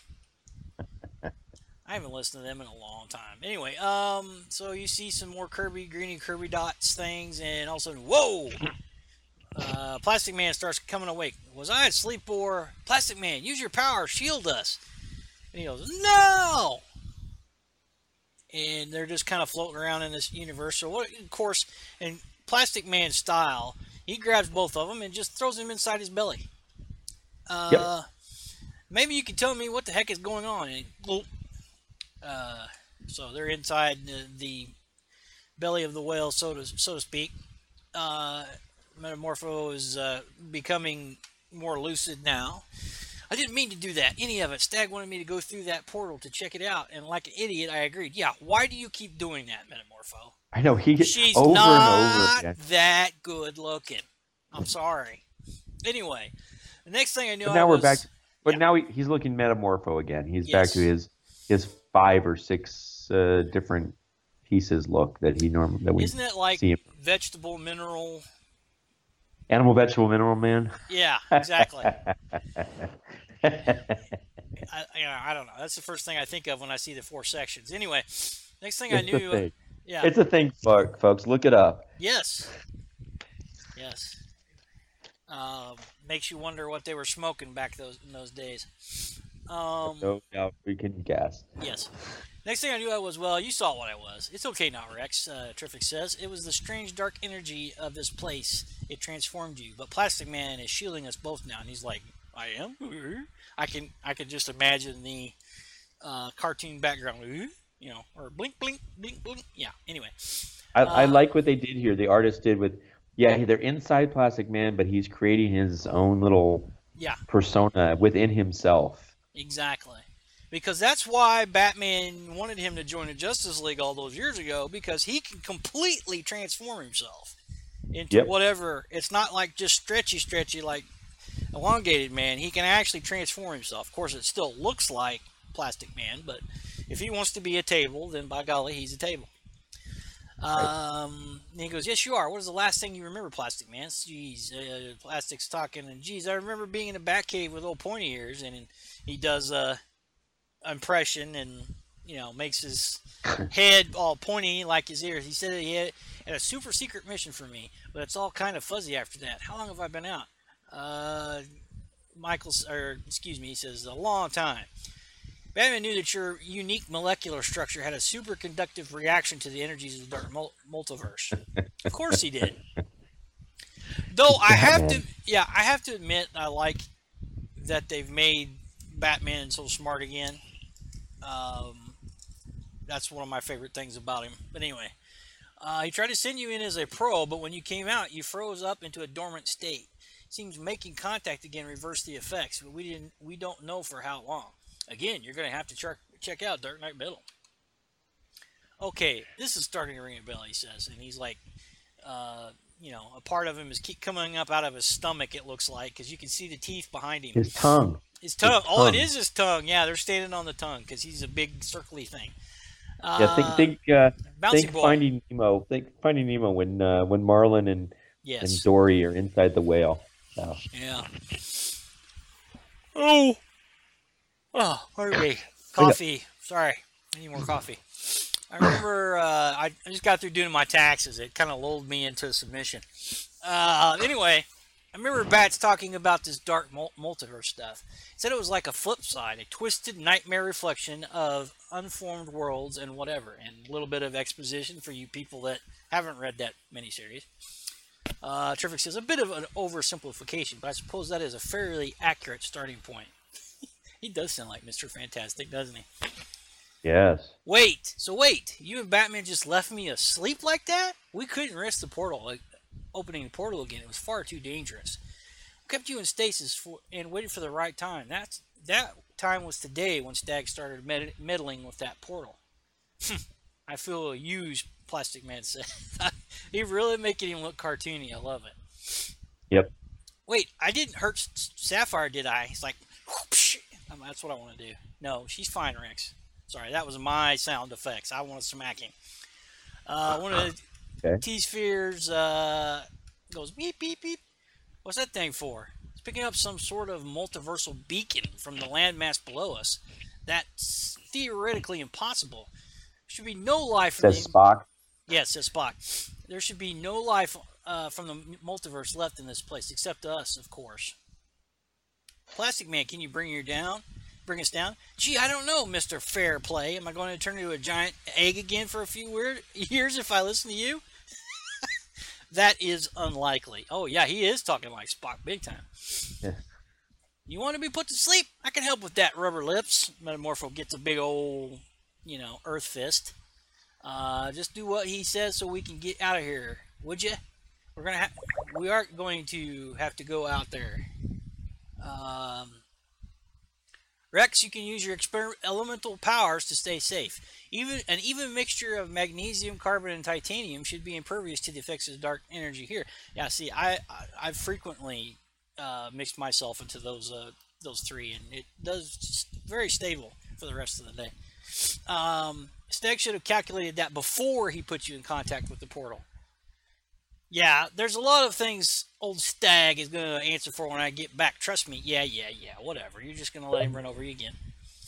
[SPEAKER 2] I haven't listened to them in a long time. Anyway, um, so you see some more Kirby, Greeny Kirby Dots things, and all of a sudden, whoa! Uh, Uh, Plastic Man starts coming awake. Was I asleep or Plastic Man? Use your power, shield us. And he goes, no. And they're just kind of floating around in this universe. So, what, of course, in Plastic Man style, he grabs both of them and just throws them inside his belly. Uh,
[SPEAKER 1] Yep.
[SPEAKER 2] Maybe you can tell me what the heck is going on. And, uh, so they're inside the, the belly of the whale, so to so to speak. Uh, Metamorpho is uh, becoming more lucid now. I didn't mean to do that, any of it. Stag wanted me to go through that portal to check it out, and like an idiot, I agreed. Yeah, why do you keep doing that, Metamorpho?
[SPEAKER 1] I know he gets
[SPEAKER 2] She's
[SPEAKER 1] over
[SPEAKER 2] not
[SPEAKER 1] and over again.
[SPEAKER 2] that good looking. I'm sorry. Anyway, the next thing I knew,
[SPEAKER 1] But now
[SPEAKER 2] I
[SPEAKER 1] we're
[SPEAKER 2] was,
[SPEAKER 1] back. But
[SPEAKER 2] yeah.
[SPEAKER 1] now he, he's looking metamorpho again. He's
[SPEAKER 2] Yes.
[SPEAKER 1] back to his his five or six uh, different pieces look that he normally that we
[SPEAKER 2] Isn't it like
[SPEAKER 1] see him.
[SPEAKER 2] vegetable, mineral?
[SPEAKER 1] Animal, vegetable, mineral man.
[SPEAKER 2] Yeah, exactly. I, you know, I don't know. That's the first thing I think of when I see the four sections. Anyway, next thing I
[SPEAKER 1] It's a
[SPEAKER 2] knew,
[SPEAKER 1] thing.
[SPEAKER 2] yeah,
[SPEAKER 1] It's a thing, fo- folks. Look it up.
[SPEAKER 2] yes, yes. Um, makes you wonder what they were smoking back those in those days. Um,
[SPEAKER 1] No doubt we can guess.
[SPEAKER 2] yes. Next thing I knew, I was well. You saw what I was. It's okay now, Rex. Uh, Terrific says it was the strange dark energy of this place. It transformed you, but Plastic Man is shielding us both now, and he's like, "I am." I can I can just imagine the uh, cartoon background, you know, or blink, blink, blink, blink. Yeah. Anyway,
[SPEAKER 1] I, I
[SPEAKER 2] Uh,
[SPEAKER 1] like what they did here. The artist did with, yeah, they're inside Plastic Man, but he's creating his own little
[SPEAKER 2] yeah,
[SPEAKER 1] persona within himself.
[SPEAKER 2] exactly. Because that's why Batman wanted him to join the Justice League all those years ago, because he can completely transform himself into
[SPEAKER 1] Yep.
[SPEAKER 2] whatever. It's not like just stretchy, stretchy, like elongated man. He can actually transform himself. Of course, it still looks like Plastic Man, but if he wants to be a table, then by golly, he's a table. Um, and he goes, yes, you are. What is the last thing you remember, Plastic Man? Jeez, uh, Plastic's talking, and geez, I remember being in a Batcave with old pointy ears, and, and he does a impression, and you know, makes his head all pointy like his ears. He said that he had, had a super secret mission for me, but it's all kind of fuzzy after that. How long have I been out? Uh, Michael, or excuse me, he says a long time. Batman knew that your unique molecular structure had a superconductive reaction to the energies of the dark mul- multiverse. Of course he did. Though I have to, yeah, I have to admit, I like that they've made Batman so smart again. Um, that's one of my favorite things about him. But anyway, uh, he tried to send you in as a pro, but when you came out, you froze up into a dormant state. Seems making contact again reversed the effects, but we didn't. We don't know for how long. Again, you're going to have to check check out Dark Knight Metal. Okay, this is starting to ring a bell, he says, and he's like, uh, you know, a part of him is keep coming up out of his stomach. It looks like, because you can see the teeth behind him.
[SPEAKER 1] His tongue.
[SPEAKER 2] His tongue.
[SPEAKER 1] His
[SPEAKER 2] Oh, it
[SPEAKER 1] tongue.
[SPEAKER 2] is his tongue. Yeah, they're standing on the tongue because he's a big circly thing. Uh,
[SPEAKER 1] Yeah, think think uh,
[SPEAKER 2] Bouncy
[SPEAKER 1] think
[SPEAKER 2] Boy.
[SPEAKER 1] Finding Nemo. Think Finding Nemo when uh, when Marlin and
[SPEAKER 2] Yes.
[SPEAKER 1] and Dory are inside the whale. So,
[SPEAKER 2] Yeah. Oh. Oh, pardon me. Coffee. Sorry. I need more coffee. I remember uh, I, I just got through doing my taxes. It kind of lulled me into submission. Uh, anyway, I remember Bats talking about this dark mul- multiverse stuff. He said it was like a flip side, a twisted nightmare reflection of unformed worlds and whatever, and a little bit of exposition for you people that haven't read that miniseries. Uh, Terrific says a bit of an oversimplification, but I suppose that is a fairly accurate starting point. He does sound like Mister Fantastic, doesn't he?
[SPEAKER 1] yes.
[SPEAKER 2] Wait, so wait, you and Batman just left me asleep like that? We couldn't risk the portal, like opening the portal again. It was far too dangerous. We kept you in stasis for, and waited for the right time. That's that time was today when Stag started med- meddling with that portal. I feel used, Plastic Man said. He really making him look cartoony. I love it.
[SPEAKER 1] Yep.
[SPEAKER 2] Wait, I didn't hurt S- Sapphire, did I? He's like, whoopsh. Um, that's what I want to do. No, she's fine, Rex. Sorry, that was my sound effects. I want to smack him. Uh, one of the
[SPEAKER 1] Okay.
[SPEAKER 2] T-Spheres uh, goes beep, beep, beep. What's that thing for? It's picking up some sort of multiversal beacon from the landmass below us. That's theoretically impossible. There should be no life in
[SPEAKER 1] Says
[SPEAKER 2] the...
[SPEAKER 1] Spock.
[SPEAKER 2] Yes, says Spock. There should be no life uh, from the multiverse left in this place, except us, of course. Plastic Man, can you bring you down? Bring us down? Gee, I don't know, Mister Fair Play. Am I going to turn into a giant egg again for a few weird years if I listen to you? That is unlikely. Oh, yeah, he is talking like Spock big time.
[SPEAKER 1] Yeah.
[SPEAKER 2] You want to be put to sleep? I can help with that, Rubber Lips. Metamorpho gets a big old, you know, earth fist. Uh, just do what he says so we can get out of here, would you? We're gonna ha- we are going to have to go out there. Um, Rex, you can use your exper- elemental powers to stay safe. Even an even mixture of magnesium, carbon, and titanium should be impervious to the effects of dark energy here. Yeah, see, I, I I've frequently uh, mixed myself into those uh, those three, and it does very stable for the rest of the day. Um, Steg should have calculated that before he put you in contact with the portal. Yeah, there's a lot of things old Stag is going to answer for when I get back. Trust me. Yeah, yeah, yeah. Whatever. You're just going to let him run over you again.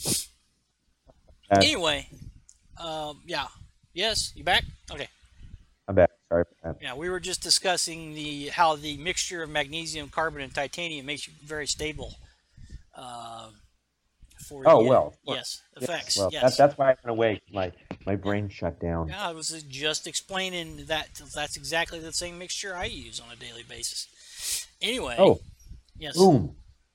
[SPEAKER 1] Uh,
[SPEAKER 2] Anyway, um, yeah. Yes, you back? Okay.
[SPEAKER 1] I'm back. Sorry.
[SPEAKER 2] Yeah, we were just discussing the how the mixture of magnesium, carbon, and titanium makes you very stable. Um, for
[SPEAKER 1] Oh,
[SPEAKER 2] the,
[SPEAKER 1] well.
[SPEAKER 2] yes,
[SPEAKER 1] Yes,
[SPEAKER 2] effects.
[SPEAKER 1] well,
[SPEAKER 2] yes.
[SPEAKER 1] that, that's why I went away. My my brain shut down.
[SPEAKER 2] Yeah, I was just explaining that that's exactly the same mixture I use on a daily basis. Anyway.
[SPEAKER 1] Oh.
[SPEAKER 2] Yes.
[SPEAKER 1] Boom.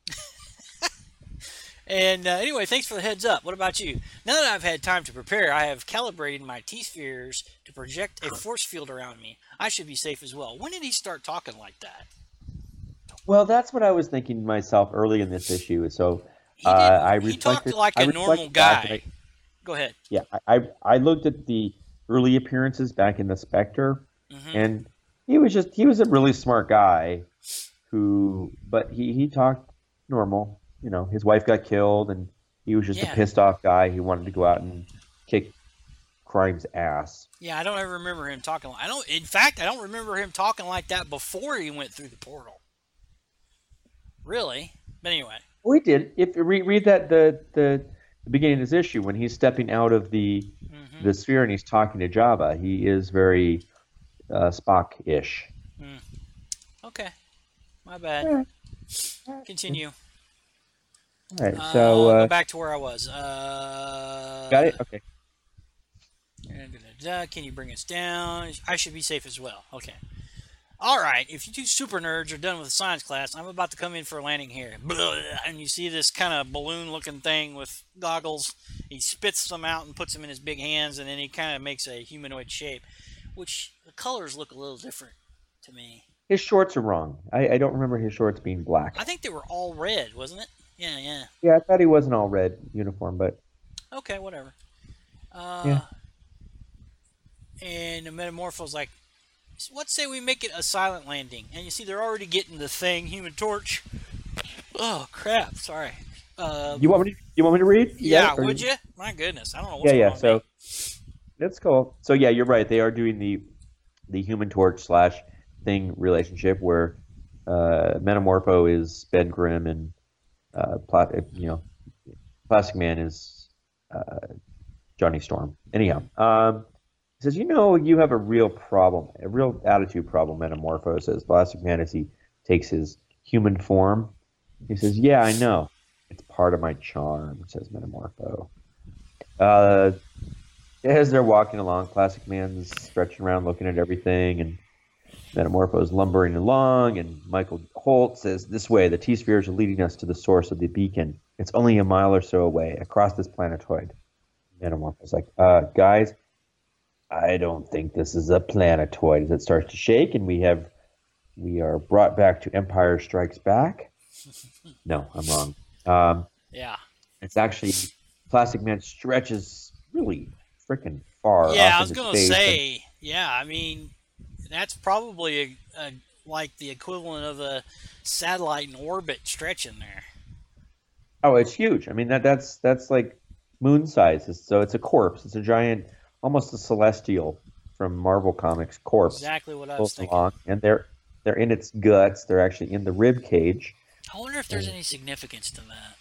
[SPEAKER 2] And uh, anyway, thanks for the heads up. What about you? Now that I've had time to prepare, I have calibrated my T-spheres to project a force field around me. I should be safe as well. When did he start talking like that?
[SPEAKER 1] Well, that's what I was thinking to myself early in this issue. So
[SPEAKER 2] He,
[SPEAKER 1] uh,
[SPEAKER 2] didn't,
[SPEAKER 1] I
[SPEAKER 2] he
[SPEAKER 1] reflected.
[SPEAKER 2] talked like
[SPEAKER 1] I
[SPEAKER 2] a normal
[SPEAKER 1] reflected back, and
[SPEAKER 2] guy.
[SPEAKER 1] I-
[SPEAKER 2] Go ahead.
[SPEAKER 1] yeah, I, I I looked at the early appearances back in the Spectre,
[SPEAKER 2] hmm
[SPEAKER 1] and he was just he was a really smart guy, who but he he talked normal. You know, his wife got killed, and he was just
[SPEAKER 2] Yeah.
[SPEAKER 1] a pissed off guy who wanted to go out and kick crime's ass.
[SPEAKER 2] Yeah, I don't ever remember him talking like I don't. In fact, I don't remember him talking like that before he went through the portal. Really? But anyway.
[SPEAKER 1] Oh, he did. If you read, read that the, the the beginning of this issue when he's stepping out of the
[SPEAKER 2] hmm
[SPEAKER 1] the sphere and he's talking to Jabba, he is very uh, Spock-ish.
[SPEAKER 2] Mm. Okay. My bad.
[SPEAKER 1] Yeah.
[SPEAKER 2] Continue.
[SPEAKER 1] All right, so
[SPEAKER 2] uh,
[SPEAKER 1] uh,
[SPEAKER 2] go back to where I was. Uh,
[SPEAKER 1] got it. Okay.
[SPEAKER 2] da-da-da-da. Can you bring us down? I should be safe as well. Okay. All right. If you two super nerds are done with the science class, I'm about to come in for a landing here. Blah, and you see this kind of balloon-looking thing with goggles. He spits them out and puts them in his big hands, and then he kind of makes a humanoid shape, which the colors look a little different to me.
[SPEAKER 1] His shorts are wrong. I, I don't remember his shorts being black.
[SPEAKER 2] I think they were all red, wasn't it? Yeah, yeah.
[SPEAKER 1] Yeah, I thought he was an all red uniform, but
[SPEAKER 2] Okay, whatever. Uh,
[SPEAKER 1] Yeah.
[SPEAKER 2] And the Metamorpho's like, let's say we make it a silent landing. And you see, they're already getting the thing, Human Torch. Oh, crap. Sorry. Uh,
[SPEAKER 1] you want me to you want me to read? You
[SPEAKER 2] yeah,
[SPEAKER 1] got it? Or
[SPEAKER 2] would
[SPEAKER 1] you-
[SPEAKER 2] you? My goodness. I don't know what's
[SPEAKER 1] Yeah,
[SPEAKER 2] going
[SPEAKER 1] yeah.
[SPEAKER 2] on
[SPEAKER 1] So
[SPEAKER 2] with me.
[SPEAKER 1] that's cool. So yeah, you're right. They are doing the the Human Torch slash Thing relationship where uh, Metamorpho is Ben Grimm and uh, Pla- you know Plastic Man is uh, Johnny Storm. Anyhow, um, he says, you know, you have a real problem, a real attitude problem. Metamorpho says Plastic Man as he takes his human form. He says, yeah, I know. It's part of my charm, says Metamorpho. Uh, as they're walking along, Plastic Man's stretching around looking at everything, and Metamorpho's lumbering along, and Michael Holt says, this way, the T-spheres are leading us to the source of the beacon. It's only a mile or so away, across this planetoid. Metamorpho's like, uh, guys, I don't think this is a planetoid. As it starts to shake, and we have, we are brought back to Empire Strikes Back. No, I'm wrong. Um,
[SPEAKER 2] Yeah.
[SPEAKER 1] it's actually, Plastic Man stretches really freaking far
[SPEAKER 2] Yeah,
[SPEAKER 1] off
[SPEAKER 2] I was
[SPEAKER 1] into
[SPEAKER 2] going to
[SPEAKER 1] space, and-
[SPEAKER 2] say, yeah, I mean, that's probably a, a, like the equivalent of a satellite in orbit stretching there.
[SPEAKER 1] Oh, it's huge. I mean that that's that's like moon size. It's- So it's a corpse. It's a giant, almost a celestial from Marvel Comics corpse.
[SPEAKER 2] Exactly what I was
[SPEAKER 1] Floats
[SPEAKER 2] thinking.
[SPEAKER 1] along, and they're they're in its guts. They're actually in the rib cage.
[SPEAKER 2] I wonder if there's any significance to that.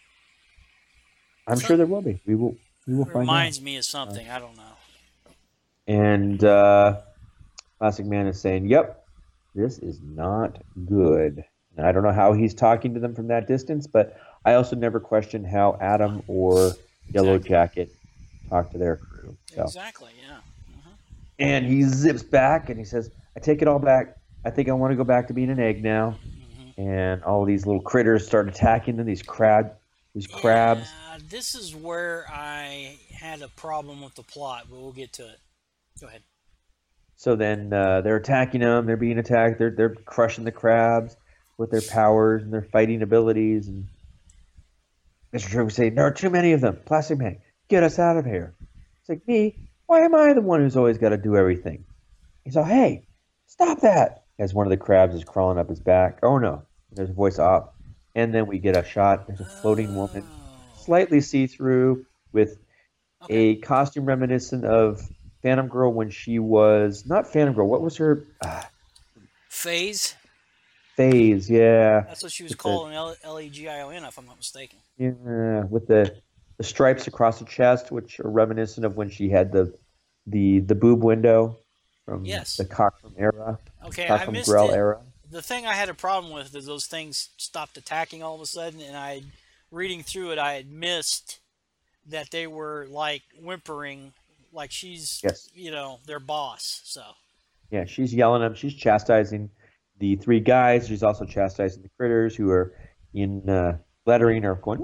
[SPEAKER 1] I'm
[SPEAKER 2] Some-
[SPEAKER 1] sure there will be. We will we will
[SPEAKER 2] It
[SPEAKER 1] find out.
[SPEAKER 2] reminds me of something. I don't know.
[SPEAKER 1] And uh, Plastic Man is saying, "Yep, this is not good. And I don't know how he's talking to them from that distance, but I also never questioned how Adam or Yellow
[SPEAKER 2] Exactly.
[SPEAKER 1] Jacket talk to their crew. So,
[SPEAKER 2] Exactly. Yeah. Hmm.
[SPEAKER 1] and he zips back and he says, "I take it all back. I think I want to go back to being an egg now."
[SPEAKER 2] Hmm.
[SPEAKER 1] And all these little critters start attacking them. These crab, these crabs.
[SPEAKER 2] Yeah. This is where I had a problem with the plot, but we'll get to it. Go ahead.
[SPEAKER 1] So then uh, they're attacking them. They're being attacked. They're they're crushing the crabs with their powers and their fighting abilities. And mister True was saying, "There are too many of them. Plastic Man, get us out of here." It's like, me? Why am I the one who's always got to do everything? He's like, "Hey, stop that!" As one of the crabs is crawling up his back. Oh no! There's a voice off, and then we get a shot. There's a floating woman,
[SPEAKER 2] Oh.
[SPEAKER 1] slightly see-through, with
[SPEAKER 2] Okay.
[SPEAKER 1] a costume reminiscent of Phantom Girl when she was not Phantom Girl. What was her uh,
[SPEAKER 2] Phase.
[SPEAKER 1] phase? Yeah,
[SPEAKER 2] That's what she was
[SPEAKER 1] with the
[SPEAKER 2] called in L- L-E-G-I-O-N, if I'm not mistaken.
[SPEAKER 1] yeah with the the stripes across the chest, which are reminiscent of when she had the the the boob window from the
[SPEAKER 2] Yes.
[SPEAKER 1] Cockrum era,
[SPEAKER 2] Okay, I
[SPEAKER 1] Cockrum
[SPEAKER 2] missed
[SPEAKER 1] Grell
[SPEAKER 2] it.
[SPEAKER 1] era.
[SPEAKER 2] The thing I had a problem with is those things stopped attacking all of a sudden, and I, reading through it, I had missed that they were like whimpering, like she's,
[SPEAKER 1] Yes,
[SPEAKER 2] you know, their boss. So,
[SPEAKER 1] yeah, she's yelling at them. She's chastising the three guys. She's also chastising the critters who are in uh, lettering or going.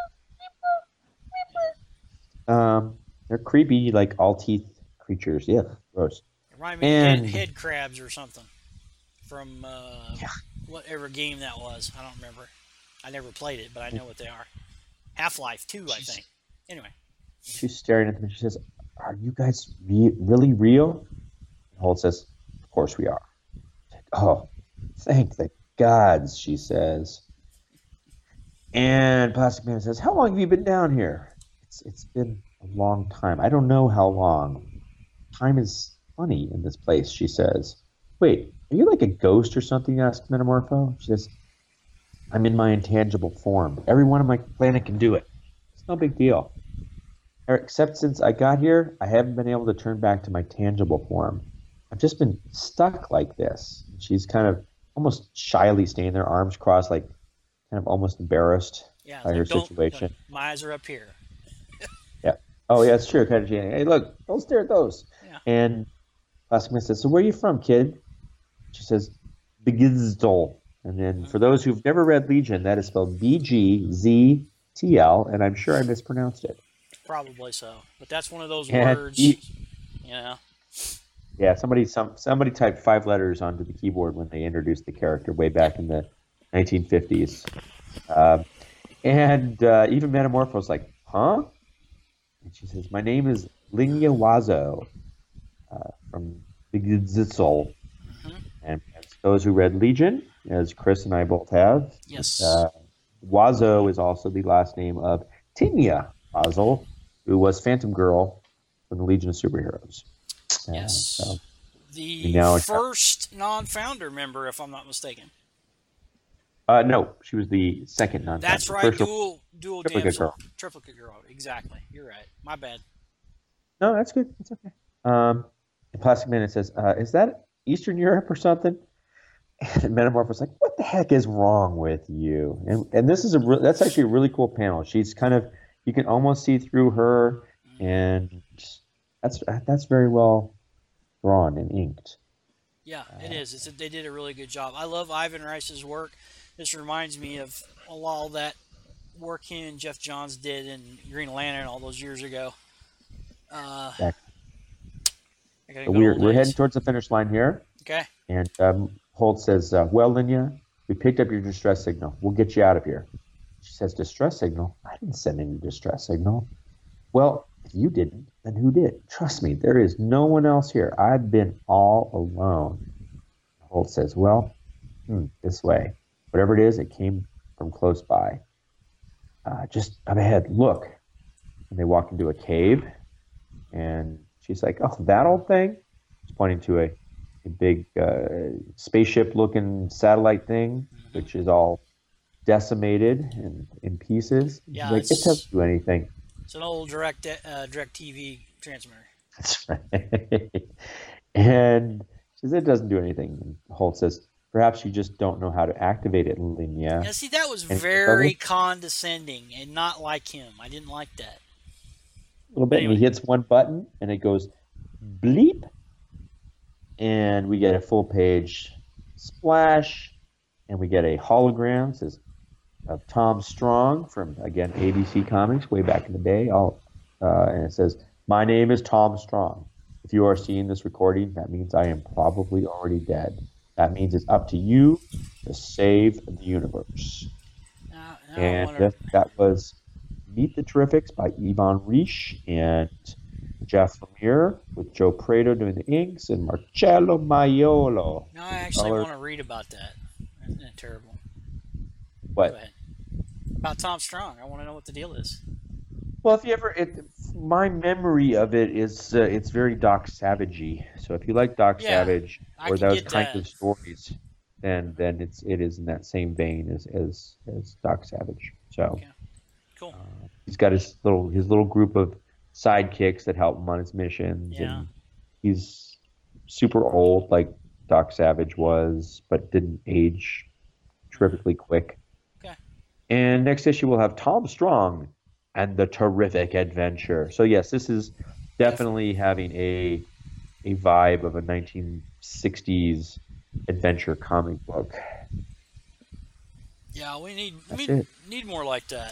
[SPEAKER 1] Um, they're creepy, like all teeth creatures. Yeah, gross.
[SPEAKER 2] it reminded me of head,
[SPEAKER 1] And
[SPEAKER 2] head crabs or something from uh,
[SPEAKER 1] yeah,
[SPEAKER 2] whatever game that was. I don't remember. I never played it, but I know what they are. Half Life two, I
[SPEAKER 1] she's
[SPEAKER 2] think. Anyway,
[SPEAKER 1] she's staring at them and she says, "Are you guys re- really real?" And Holt says, "Of course we are." Oh, thank the gods, she says. And Plastic Man says, "How long have you been down here?" It's it's been a long time. I don't know how long. Time is funny in this place, she says. Wait, are you like a ghost or something? Asks Metamorpho. She says, "I'm in my intangible form. Everyone on my planet can do it. It's no big deal. Except since I got here, I haven't been able to turn back to my tangible form. I've just been stuck like this." She's kind of almost shyly standing there, arms crossed, like kind of almost embarrassed
[SPEAKER 2] yeah,
[SPEAKER 1] by her
[SPEAKER 2] like don't, like,
[SPEAKER 1] situation.
[SPEAKER 2] my eyes are up here.
[SPEAKER 1] Yeah. Oh, yeah, it's true. Kind of, hey, look, don't stare at those.
[SPEAKER 2] Yeah.
[SPEAKER 1] And Plastic Man says, "So where are you from, kid?" She says, "Bgzdol." And then
[SPEAKER 2] Hmm.
[SPEAKER 1] for those who've never read Legion, that is spelled B G Z T L, and I'm sure I mispronounced it.
[SPEAKER 2] Probably so. But that's one of those
[SPEAKER 1] And
[SPEAKER 2] words,
[SPEAKER 1] he,
[SPEAKER 2] you know.
[SPEAKER 1] yeah, somebody some somebody typed five letters onto the keyboard when they introduced the character way
[SPEAKER 2] Yep.
[SPEAKER 1] back in the nineteen fifties. Um, and uh, even Metamorpho's like, "Huh?" And she says, "My name is Linya Wazo uh, from Bgdzitzel."
[SPEAKER 2] Hmm.
[SPEAKER 1] And as those who read Legion, as Chris and I both have,
[SPEAKER 2] Yes.
[SPEAKER 1] uh, Wazo is also the last name of Tinia Wazel, who was Phantom Girl from the Legion of Superheroes. Uh,
[SPEAKER 2] Yes.
[SPEAKER 1] so we
[SPEAKER 2] The
[SPEAKER 1] now
[SPEAKER 2] first non-founder member, if I'm not mistaken.
[SPEAKER 1] uh, no, she was the second
[SPEAKER 2] That's
[SPEAKER 1] non-founder.
[SPEAKER 2] right.
[SPEAKER 1] First was
[SPEAKER 2] Dual dual
[SPEAKER 1] Triplicate
[SPEAKER 2] damsel,
[SPEAKER 1] Girl.
[SPEAKER 2] triplicate girl. Exactly. You're right. My bad.
[SPEAKER 1] No, that's good. That's okay. Um, and Plastic Man says, uh, "Is that Eastern Europe or something?" And Metamorph was like, "What the heck is wrong with you?" And and this is a re- that's actually a really cool panel. She's kind of you can almost see through her,
[SPEAKER 2] Hmm.
[SPEAKER 1] and that's that's very well drawn and inked.
[SPEAKER 2] Yeah, it
[SPEAKER 1] Uh,
[SPEAKER 2] is. It's a, they did a really good job. I love Ivan Rice's work. This reminds me of a lot of that work he and Jeff Johns did in Green Lantern all those years ago. Uh,
[SPEAKER 1] exactly.
[SPEAKER 2] I got
[SPEAKER 1] So
[SPEAKER 2] good
[SPEAKER 1] we're
[SPEAKER 2] old
[SPEAKER 1] we're heading
[SPEAKER 2] days.
[SPEAKER 1] towards the finish line here,
[SPEAKER 2] Okay.
[SPEAKER 1] and um, Holt says, uh, "Well, Linya, we picked up your distress signal. We'll get you out of here." She says, "Distress signal? I didn't send any distress signal." "Well, if you didn't, then who did? Trust me, there is no one else here. I've been all alone." Holt says, "Well, hmm, this way. Whatever it is, it came from close by. Uh, just up ahead, look." And they walk into a cave, and she's like, "Oh, that old thing?" She's pointing to a, a big uh, spaceship looking satellite thing,
[SPEAKER 2] Hmm.
[SPEAKER 1] which is all decimated and in pieces. And she's
[SPEAKER 2] Yeah,
[SPEAKER 1] like, "It doesn't
[SPEAKER 2] it's
[SPEAKER 1] do anything."
[SPEAKER 2] it's an old direct uh, direct T V transmitter.
[SPEAKER 1] That's right. And Says it doesn't do anything. And Holt says, perhaps you just don't know how to activate it,
[SPEAKER 2] Yeah,
[SPEAKER 1] Linnea.
[SPEAKER 2] see, that was
[SPEAKER 1] And he goes, "Oh,
[SPEAKER 2] very
[SPEAKER 1] look,
[SPEAKER 2] condescending and not like him. I didn't like that.
[SPEAKER 1] a little
[SPEAKER 2] But
[SPEAKER 1] bit, and he
[SPEAKER 2] anyway,
[SPEAKER 1] hits one button, and it goes bleep, and we get a full page splash, and we get a hologram. It says of Tom Strong from again A B C Comics way back in the day. All uh, and it says, "My name is Tom Strong. If you are seeing this recording, that means I am probably already dead. That means it's up to you to save the universe."
[SPEAKER 2] now, now I
[SPEAKER 1] And
[SPEAKER 2] wonder.
[SPEAKER 1] that, that was Meet the Terrifics by Yvonne Reich and Jeff Lemire, with Joe Prado doing the inks and Marcello Maiolo
[SPEAKER 2] Now I
[SPEAKER 1] doing the
[SPEAKER 2] actually
[SPEAKER 1] colors.
[SPEAKER 2] want to read about that. Isn't that terrible? Go
[SPEAKER 1] What?
[SPEAKER 2] ahead. About Tom Strong. I want to know what the deal is.
[SPEAKER 1] Well, if you ever, it, my memory of it is uh, it's very Doc Savagey. So if you like Doc
[SPEAKER 2] Yeah,
[SPEAKER 1] Savage
[SPEAKER 2] I
[SPEAKER 1] or
[SPEAKER 2] can
[SPEAKER 1] those
[SPEAKER 2] get
[SPEAKER 1] kinds
[SPEAKER 2] that.
[SPEAKER 1] of stories, then then it's it is in that same vein as as as Doc Savage. So
[SPEAKER 2] Okay, cool.
[SPEAKER 1] uh, he's got his little his little group of sidekicks that help him on his missions,
[SPEAKER 2] Yeah.
[SPEAKER 1] and he's super old like Doc Savage was, but didn't age terrifically quick.
[SPEAKER 2] Okay.
[SPEAKER 1] And next issue we'll have Tom Strong and the Terrific Adventure. So yes, this is
[SPEAKER 2] Definitely.
[SPEAKER 1] definitely having a a vibe of a nineteen sixties adventure comic book.
[SPEAKER 2] Yeah, we need
[SPEAKER 1] That's
[SPEAKER 2] we
[SPEAKER 1] it.
[SPEAKER 2] need more like that.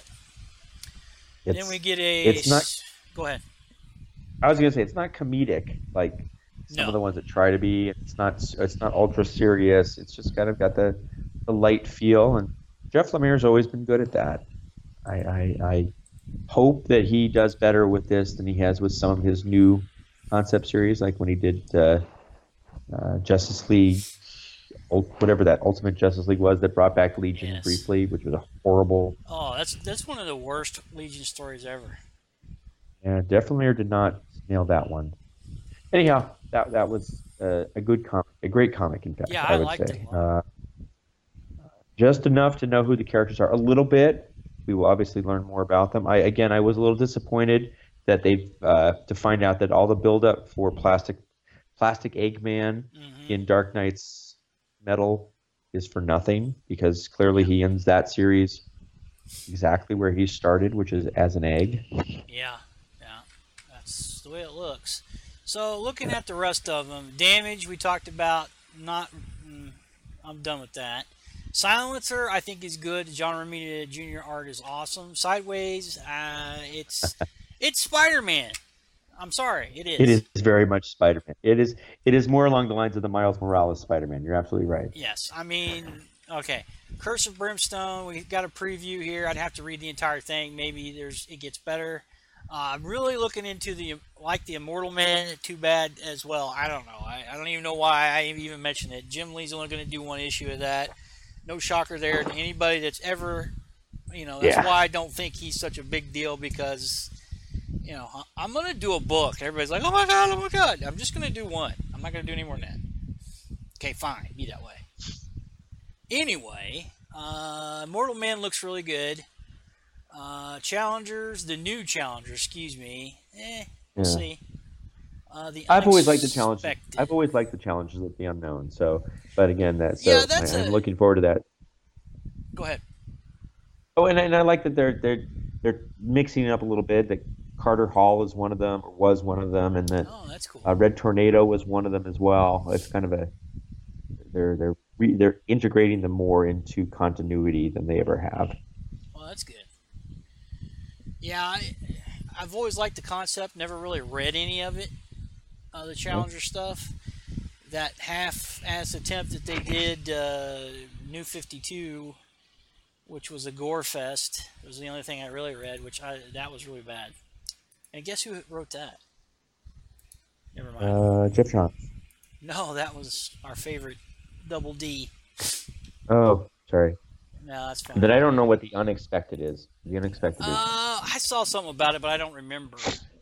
[SPEAKER 2] Then we
[SPEAKER 1] It's
[SPEAKER 2] get a.
[SPEAKER 1] it's not.
[SPEAKER 2] s- Go ahead.
[SPEAKER 1] I was gonna say it's not comedic like some of
[SPEAKER 2] No.
[SPEAKER 1] the ones that try to be. It's not. It's not ultra serious. It's just kind of got the the light feel. And Jeff Lemire's always been good at that. I I, I hope that he does better with this than he has with some of his new concept series, like when he did uh, uh, Justice League, whatever that Ultimate Justice League was that brought back Legion
[SPEAKER 2] Yes.
[SPEAKER 1] briefly, which was a horrible.
[SPEAKER 2] Oh, that's that's one of the worst Legion stories ever.
[SPEAKER 1] Yeah, Jeff Lemire did not nail that one. Anyhow, that that was uh, a good comic, a great comic, in
[SPEAKER 2] Yeah,
[SPEAKER 1] fact, I
[SPEAKER 2] I
[SPEAKER 1] would
[SPEAKER 2] liked it
[SPEAKER 1] say.
[SPEAKER 2] a lot.
[SPEAKER 1] Uh, just enough to know who the characters are a little bit. We will obviously learn more about them. I again, I was a little disappointed that they've uh, to find out that all the buildup for plastic plastic Eggman
[SPEAKER 2] Mm-hmm.
[SPEAKER 1] in Dark Knight's metal is for nothing, because clearly
[SPEAKER 2] Yeah.
[SPEAKER 1] he ends that series exactly where he started, which is as an egg.
[SPEAKER 2] Yeah. Yeah. That's the way it looks. So looking at the rest of them, damage we talked about. Not. Mm, I'm done with that. Silencer, I think is good. John Romita Junior art is awesome. Sideways, uh, it's it's Spider Man. I'm sorry, it
[SPEAKER 1] It
[SPEAKER 2] is.
[SPEAKER 1] is very much Spider-Man. It is it is more along the lines of the Miles Morales Spider-Man. You're absolutely right.
[SPEAKER 2] Yes, I mean, okay. Curse of Brimstone. We got a preview here. I'd have to read the entire thing. Maybe there's it gets better. Uh, I'm really looking into the like the Immortal Man. Too bad as well. I don't know. I, I don't even know why I even mentioned it. Jim Lee's only going to do one issue of that. No shocker there to anybody that's ever, you know. That's
[SPEAKER 1] Yeah.
[SPEAKER 2] why I don't think he's such a big deal because, you know, I'm going to do a book. Everybody's like, oh my god, oh my god. I'm just going to do one. I'm not going to do any more than that. Okay, fine. Be that way. Anyway, uh, Mortal Man looks really good. Uh, challengers, the new challengers, excuse me. Eh, we'll
[SPEAKER 1] Yeah.
[SPEAKER 2] see. Uh, the
[SPEAKER 1] I've always liked the challenges.
[SPEAKER 2] unexpected.
[SPEAKER 1] I've always liked the challenges of the unknown. So, but again, that
[SPEAKER 2] Yeah,
[SPEAKER 1] so I,
[SPEAKER 2] that's
[SPEAKER 1] I'm
[SPEAKER 2] a.
[SPEAKER 1] looking forward to that.
[SPEAKER 2] Go ahead.
[SPEAKER 1] Oh, and, and I like that they're they're they're mixing it up a little bit. That Carter Hall is one of them, or was one of them, and that
[SPEAKER 2] Oh, that's cool.
[SPEAKER 1] uh, Red Tornado was one of them as well. It's kind of a they're they're re, they're integrating them more into continuity than they ever have.
[SPEAKER 2] Well, that's good. Yeah, I, I've always liked the concept. Never really read any of it. Uh, the
[SPEAKER 1] Yeah.
[SPEAKER 2] challenger stuff. That half-ass attempt that they did, uh, New fifty-two, which was a gore fest, was the only thing I really read. Which I that was really bad. And guess who wrote that? Never mind.
[SPEAKER 1] Uh, Jeff Johns.
[SPEAKER 2] No, that was our favorite Double D.
[SPEAKER 1] Oh, sorry.
[SPEAKER 2] No, that's
[SPEAKER 1] But
[SPEAKER 2] fine.
[SPEAKER 1] I don't know what the unexpected is. The unexpected is.
[SPEAKER 2] Uh, I saw something about it, but I don't remember.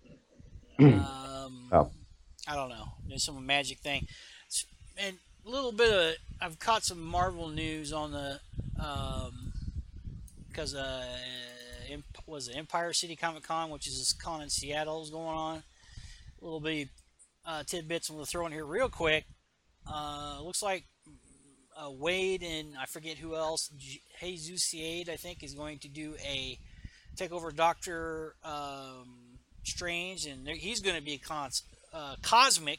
[SPEAKER 2] Um,
[SPEAKER 1] Oh,
[SPEAKER 2] I don't know. There's some magic thing, and a little bit of. I've caught some Marvel news on the, um, because uh, was it Empire City Comic Con, which is this con in Seattle, is going on. A little bit uh, tidbits I'm gonna throw in here real quick. Uh, looks like uh, Wade and I forget who else, J- Jesus Siade, I think, is going to do a take over Doctor um, Strange, and he's going to be cons- uh, cosmic,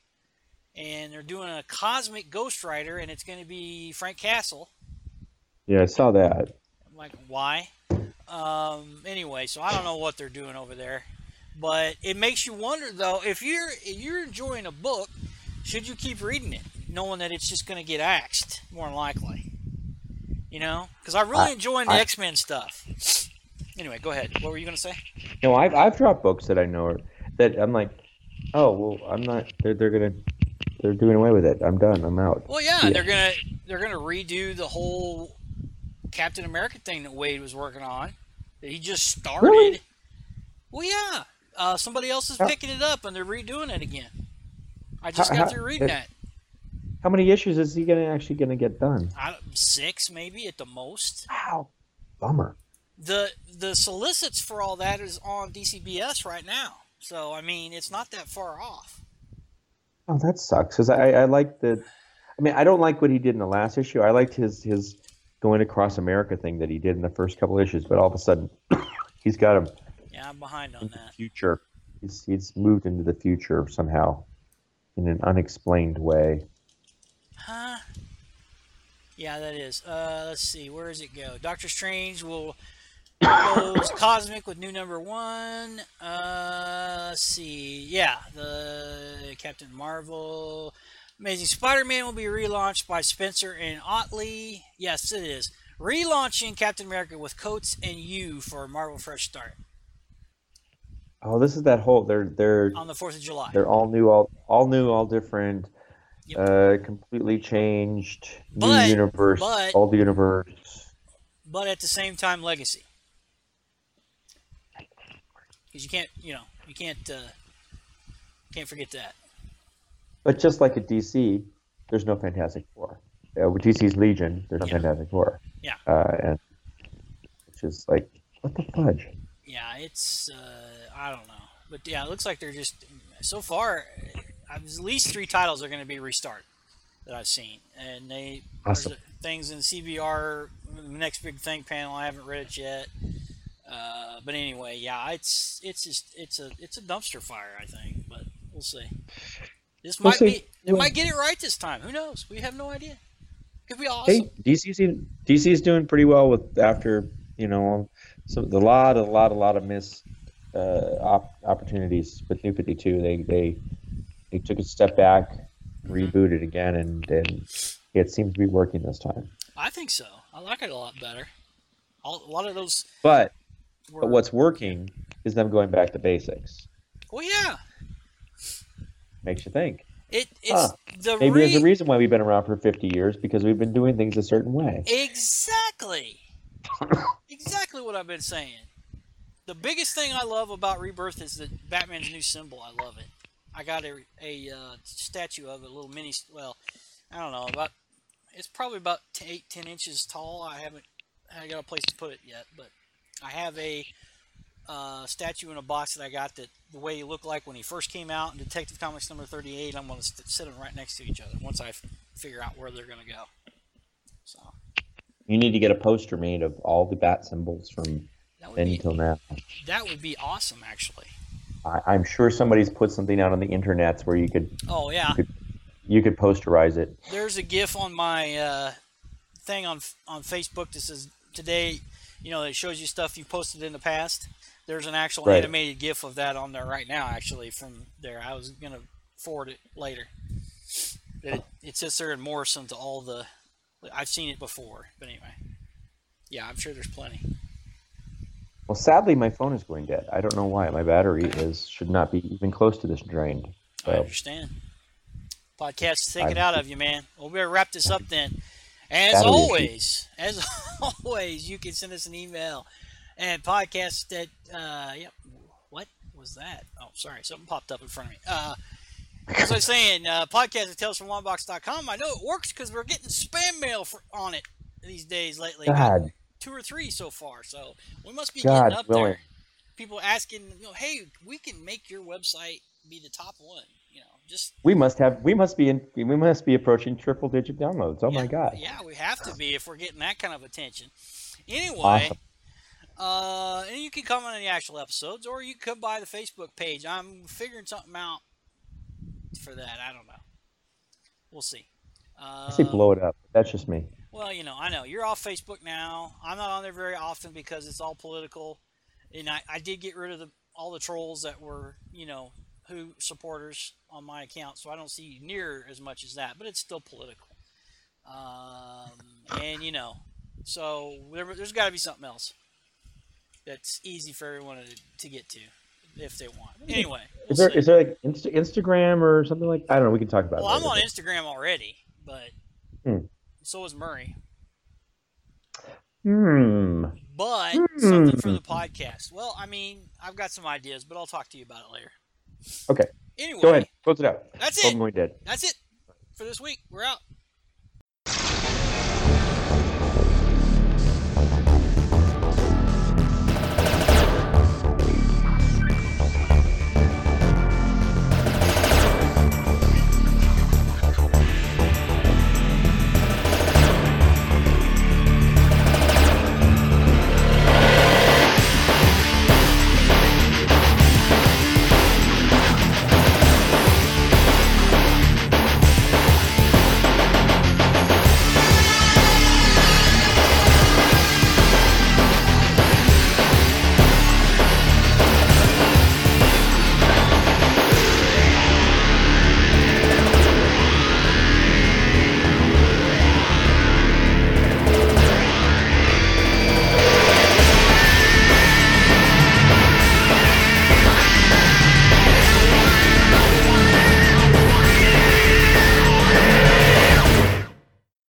[SPEAKER 2] and they're doing a cosmic Ghost Rider, and it's going to be Frank Castle.
[SPEAKER 1] Yeah, I saw that.
[SPEAKER 2] I'm like, why? Um, anyway, so I don't know what they're doing over there, but it makes you wonder though if you're if you're enjoying a book, should you keep reading it, knowing that it's just going to get axed more than likely? You know, because I really
[SPEAKER 1] I,
[SPEAKER 2] enjoying the
[SPEAKER 1] I
[SPEAKER 2] X Men stuff. Anyway, go ahead. What were you going to say?
[SPEAKER 1] no, I've I've dropped books that I know are, that I'm like, oh well, I'm not. They're they're gonna they're doing away with it. I'm done. I'm out.
[SPEAKER 2] Well, yeah,
[SPEAKER 1] Yeah.
[SPEAKER 2] they're gonna they're gonna redo the whole Captain America thing that Wade was working on. That he just started.
[SPEAKER 1] Really?
[SPEAKER 2] Well, yeah. Uh, somebody else is
[SPEAKER 1] How,
[SPEAKER 2] picking it up and they're redoing it again. I
[SPEAKER 1] how,
[SPEAKER 2] just got
[SPEAKER 1] how,
[SPEAKER 2] through reading that.
[SPEAKER 1] how many issues is he gonna actually gonna get done?
[SPEAKER 2] I, six maybe at the most.
[SPEAKER 1] Wow, bummer.
[SPEAKER 2] The the solicits for all that is on D C B S right now. So I mean, it's not that far off.
[SPEAKER 1] Oh, that sucks. Because I I like the. I mean, I don't like what he did in the last issue. I liked his his going across America thing that he did in the first couple issues, but all of a sudden, he's got him
[SPEAKER 2] Yeah, I'm behind on
[SPEAKER 1] into the
[SPEAKER 2] that.
[SPEAKER 1] future. He's he's moved into the future somehow, in an unexplained way.
[SPEAKER 2] Huh? Yeah, that is. Uh, let's see. Where does it go? Doctor Strange will goes cosmic with new number one. Uh, let's see. Yeah, the Captain Marvel, Amazing Spider-Man will be relaunched by Spencer and Otley. Yes, it is relaunching Captain America with Coates and you for Marvel Fresh Start
[SPEAKER 1] Oh, this is that whole. They're they're
[SPEAKER 2] on the Fourth of July.
[SPEAKER 1] they're all new, all all new, all different.
[SPEAKER 2] Yep.
[SPEAKER 1] Uh, completely changed, new
[SPEAKER 2] But
[SPEAKER 1] universe,
[SPEAKER 2] but
[SPEAKER 1] old universe.
[SPEAKER 2] but at the same time, legacy. Because you can't, you know, you can't uh, can't forget that.
[SPEAKER 1] But just like at D C, there's no Fantastic Four. Uh, with D C's Legion, there's no
[SPEAKER 2] Yeah.
[SPEAKER 1] Fantastic Four.
[SPEAKER 2] Yeah.
[SPEAKER 1] Uh, and which is like, what the fudge?
[SPEAKER 2] Yeah, it's uh, I don't know, but yeah, it looks like they're just so far. uh, At least three titles are going to be restart that I've seen, and they
[SPEAKER 1] Awesome.
[SPEAKER 2] there's things in C B R, the next big thing panel. I haven't read it yet, uh, but anyway, yeah, it's it's just it's a it's a dumpster fire, I think, but we'll see. This
[SPEAKER 1] We'll
[SPEAKER 2] might
[SPEAKER 1] see.
[SPEAKER 2] be it
[SPEAKER 1] Well,
[SPEAKER 2] might get it right this time. Who knows? We have no idea. Could be
[SPEAKER 1] hey,
[SPEAKER 2] awesome.
[SPEAKER 1] D C's even- D C's doing pretty well with after you know some a lot, a lot, a lot of miss uh, op- opportunities with New fifty-two. They they they took a step back,
[SPEAKER 2] hmm
[SPEAKER 1] rebooted again, and and it seems to be working this time.
[SPEAKER 2] I think so. I like it a lot better. All, a lot of those
[SPEAKER 1] But but
[SPEAKER 2] were.
[SPEAKER 1] what's working is them going back to basics.
[SPEAKER 2] Well, yeah.
[SPEAKER 1] Makes you think.
[SPEAKER 2] It
[SPEAKER 1] Huh.
[SPEAKER 2] it's the
[SPEAKER 1] Maybe there's a
[SPEAKER 2] re
[SPEAKER 1] reason why we've been around for fifty years because we've been doing things a certain way.
[SPEAKER 2] exactly exactly what I've been saying. The biggest thing I love about Rebirth is that Batman's new symbol. I love it. I got a a uh, statue of it, a little mini. Well, I don't know about. It's probably about t- eight ten inches tall. I haven't I got a place to put it yet, but I have a uh, statue in a box that I got that the way he looked like when he first came out in Detective Comics number thirty-eight. I'm going to st- sit them right next to each other once I f- figure out where they're going to go. So
[SPEAKER 1] You need to get a poster made of all the bat symbols from
[SPEAKER 2] that would
[SPEAKER 1] then
[SPEAKER 2] be
[SPEAKER 1] until now.
[SPEAKER 2] that would be awesome, actually.
[SPEAKER 1] I, I'm sure somebody's put something out on the internet where you could
[SPEAKER 2] Oh yeah,
[SPEAKER 1] you could you could posterize it.
[SPEAKER 2] there's a GIF on my uh, thing on on Facebook that says today. You know, it shows you stuff you posted in the past. There's an actual
[SPEAKER 1] Right.
[SPEAKER 2] animated GIF of that on there right now, actually, from there. I was gonna forward it later. It, it sits there in Morrison to all the. I've seen it before, but anyway, yeah, I'm sure there's plenty.
[SPEAKER 1] Well, sadly, my phone is going dead. I don't know why. My battery is should not be even close to this drained.
[SPEAKER 2] I
[SPEAKER 1] So
[SPEAKER 2] understand. Podcast take
[SPEAKER 1] I,
[SPEAKER 2] it out of you, man. Well, we better wrap this up then. As
[SPEAKER 1] battery issue.
[SPEAKER 2] always, as always, you can send us an email and podcast that. Uh, yep. What was that? Oh, sorry, something popped up in front of me. Uh, as I was saying, uh, podcast at tales from one box dot com. I know it works because we're getting spam mail for, on it these days lately. Got
[SPEAKER 1] God,
[SPEAKER 2] two or three so far, so we must be getting
[SPEAKER 1] God
[SPEAKER 2] up
[SPEAKER 1] willing.
[SPEAKER 2] there. People asking, you know, hey, we can make your website be the top one. You know, just
[SPEAKER 1] we must have we must be in we must be approaching triple digit downloads. Oh
[SPEAKER 2] yeah,
[SPEAKER 1] my god!
[SPEAKER 2] yeah, we have to be if we're getting that kind of attention. Anyway,
[SPEAKER 1] Awesome.
[SPEAKER 2] uh, and you can comment on the actual episodes, or you could buy the Facebook page. I'm figuring something out for that. I don't know. We'll see. Uh,
[SPEAKER 1] I say blow it up. That's just me.
[SPEAKER 2] Well, you know, I know you're off Facebook now. I'm not on there very often because it's all political, and I, I did get rid of the all the trolls that were, you know, who supporters on my account, so I don't see near as much as that, but it's still political. Um, and you know, so there, there's got to be something else that's easy for everyone to, to get to if they want. Anyway, we'll
[SPEAKER 1] is there
[SPEAKER 2] see.
[SPEAKER 1] is there like Insta- Instagram or something like I don't know. We can talk about.
[SPEAKER 2] Well,
[SPEAKER 1] it
[SPEAKER 2] I'm
[SPEAKER 1] later.
[SPEAKER 2] on Instagram already, but
[SPEAKER 1] Hmm.
[SPEAKER 2] so is Murray.
[SPEAKER 1] Hmm.
[SPEAKER 2] But
[SPEAKER 1] Hmm.
[SPEAKER 2] something for the podcast. Well, I mean, I've got some ideas, but I'll talk to you about it later.
[SPEAKER 1] Okay.
[SPEAKER 2] Anyway,
[SPEAKER 1] Go ahead. Close it out.
[SPEAKER 2] That's it.
[SPEAKER 1] Golden Boy dead.
[SPEAKER 2] That's it for this week. We're out.